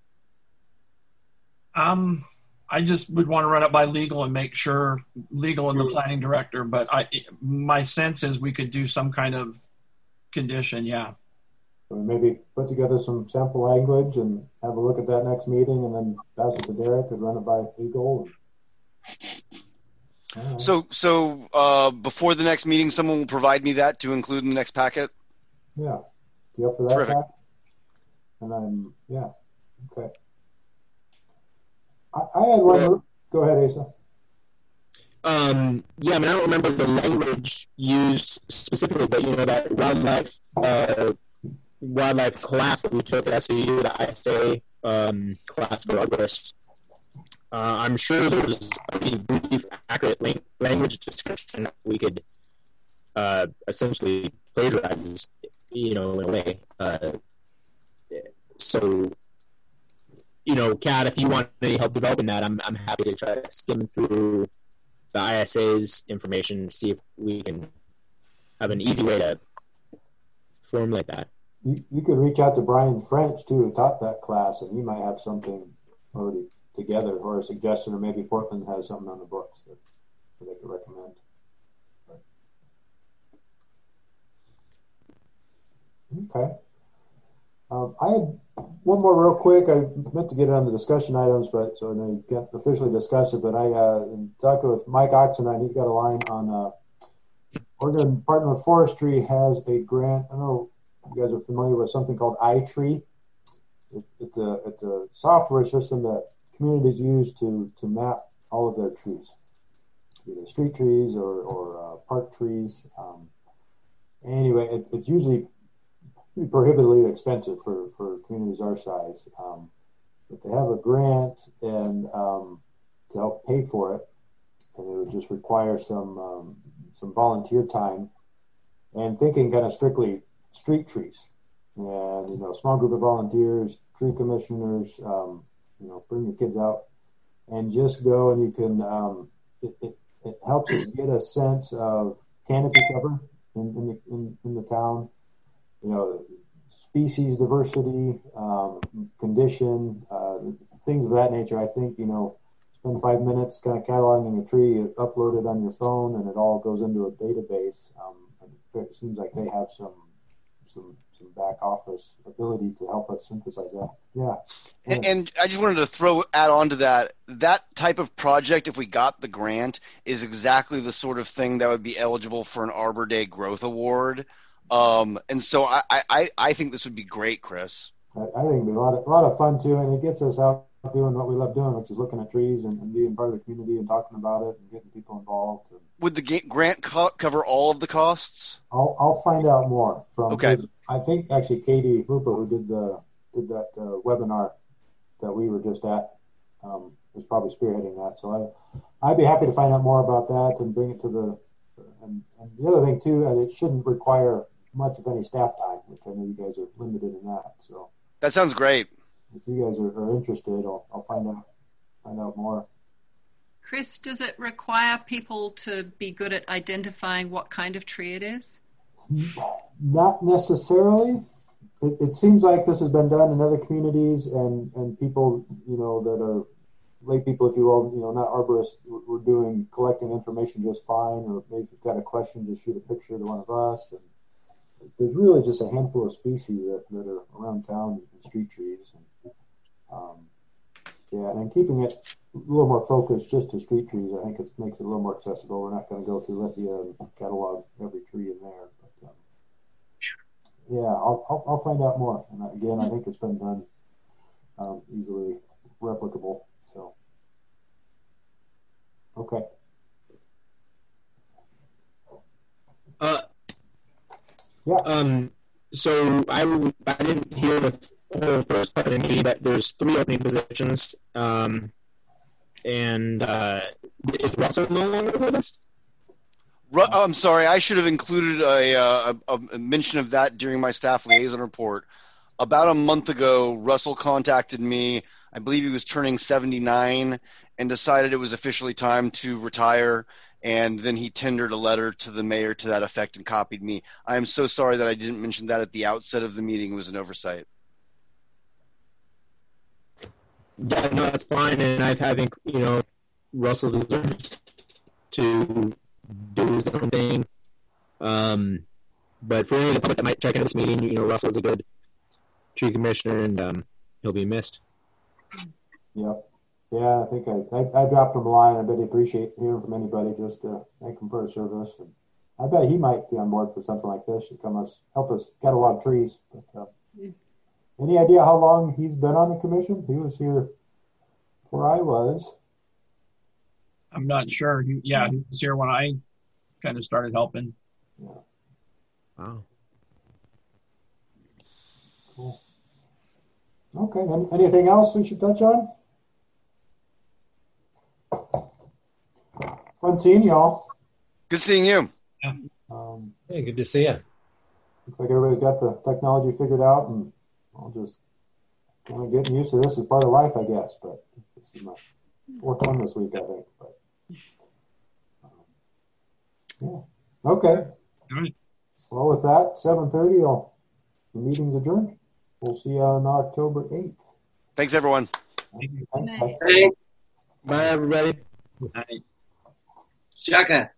Um. I just would want to run it by legal and make sure legal and the planning director, but I, my sense is we could do some kind of condition. Yeah. So maybe put together some sample language and have a look at that next meeting and then pass it to Derek and run it by legal. And... Right. So, so uh, before the next meeting, someone will provide me that to include in the next packet? Yeah. You up for that? Terrific. Pack? And I'm, yeah. Okay. I had one. Yeah. Go ahead, Asa. Um, yeah, I mean, I don't remember the language used specifically, but you know that wildlife uh, wildlife class that we took at S V U, the I S A um, class for arborists. Uh, I'm sure there's a brief, accurate language description that we could uh, essentially plagiarize, you know, in a way. Uh, so. You know, Kat, if you want any help developing that, I'm I'm happy to try to skim through the I S A's information, see if we can have an easy way to formulate that. You, you could reach out to Brian French, too, who taught that class, and he might have something already together or a suggestion, or maybe Portland has something on the books that, that they could recommend. But... Okay. Um, I had one more real quick. I meant to get it on the discussion items, but so I know you can't officially discuss it. But I uh, talked with Mike Oxenine. He's got a line on uh, Oregon Department of Forestry has a grant. I don't know if you guys are familiar with something called iTree. It, it's a it's a software system that communities use to to map all of their trees, either street trees or or uh, park trees. Um, anyway, it, it's usually prohibitively expensive for, for communities our size. Um, but they have a grant and um, to help pay for it, and it would just require some um, some volunteer time and thinking kind of strictly street trees. And, you know, small group of volunteers, tree commissioners, um, you know, bring your kids out and just go and you can, um, it, it, it helps us get a sense of canopy cover in, in, the, in, in the town. You know, species diversity, um, condition, uh, things of that nature. I think, you know, spend five minutes kind of cataloging a tree, upload it on your phone, and it all goes into a database. Um, and it seems like they have some some some back office ability to help us synthesize that. Yeah. And, and I just wanted to throw add on to that. That type of project, if we got the grant, is exactly the sort of thing that would be eligible for an Arbor Day Growth Award. Um, and so I, I, I think this would be great, Chris. I, I think it'd be a lot of, a lot of fun too, and it gets us out doing what we love doing, which is looking at trees and, and being part of the community and talking about it and getting people involved. And would the grant co- cover all of the costs? I'll I'll find out more from. Okay. I think actually Katie Hooper, who did the did that uh, webinar that we were just at, um, is probably spearheading that. So I I'd be happy to find out more about that and bring it to the. And, and the other thing too, and it shouldn't require much of any staff time, which I know you guys are limited in that. So that sounds great. If you guys are, are interested, I'll, I'll find out find out more. Chris, does it require people to be good at identifying what kind of tree it is? Not necessarily. It, it seems like this has been done in other communities, and, and people, you know, that are lay people, if you will, you know, not arborists, we're doing collecting information just fine. Or maybe if you've got a question, just shoot a picture to one of us. And there's really just a handful of species that, that are around town and street trees. And, um, yeah, and keeping it a little more focused just to street trees, I think it makes it a little more accessible. We're not going to go through Lithia and catalog every tree in there. But, um, yeah, I'll, I'll I'll find out more. And again, I think it's been done um, easily replicable. So, okay. Uh, yeah. Um. So I I didn't hear the whole first part of the meeting, but there's three opening positions. Um, and uh, is Russell no longer with us? Ru- I'm sorry, I should have included a, a, a mention of that during my staff liaison report. About a month ago, Russell contacted me. I believe he was turning seventy-nine and decided it was officially time to retire. And then he tendered a letter to the mayor to that effect and copied me. I am so sorry that I didn't mention that at the outset of the meeting. It was an oversight. Yeah, no, that's fine. And I think, you know, Russell deserves to do his own thing. Um, but for any of the public that might check into this meeting, you know, Russell's a good tree commissioner, and um, he'll be missed. Yep. Yeah, I think I, I, I dropped him a line. I bet he appreciate hearing from anybody just to thank him for his service. And I bet he might be on board for something like this to come us help us catalog trees. But uh, yeah. Any idea how long he's been on the commission? He was here before I was. I'm not sure. He, yeah, he was here when I kind of started helping. Yeah. Wow. Cool. Okay. And anything else we should touch on? Fun seeing y'all. Good seeing you. Yeah. Um, hey, good to see you. Looks like everybody's got the technology figured out, and I'll just kind of getting used to this as part of life, I guess. But this is my fourth one this week, I think. But um, yeah, okay. All right. Well, with that, seven thirty, I'll the meeting's adjourned. We'll see you on October eighth. Thanks, everyone. Thanks, Thanks. Bye, everybody. Bye. Shaka.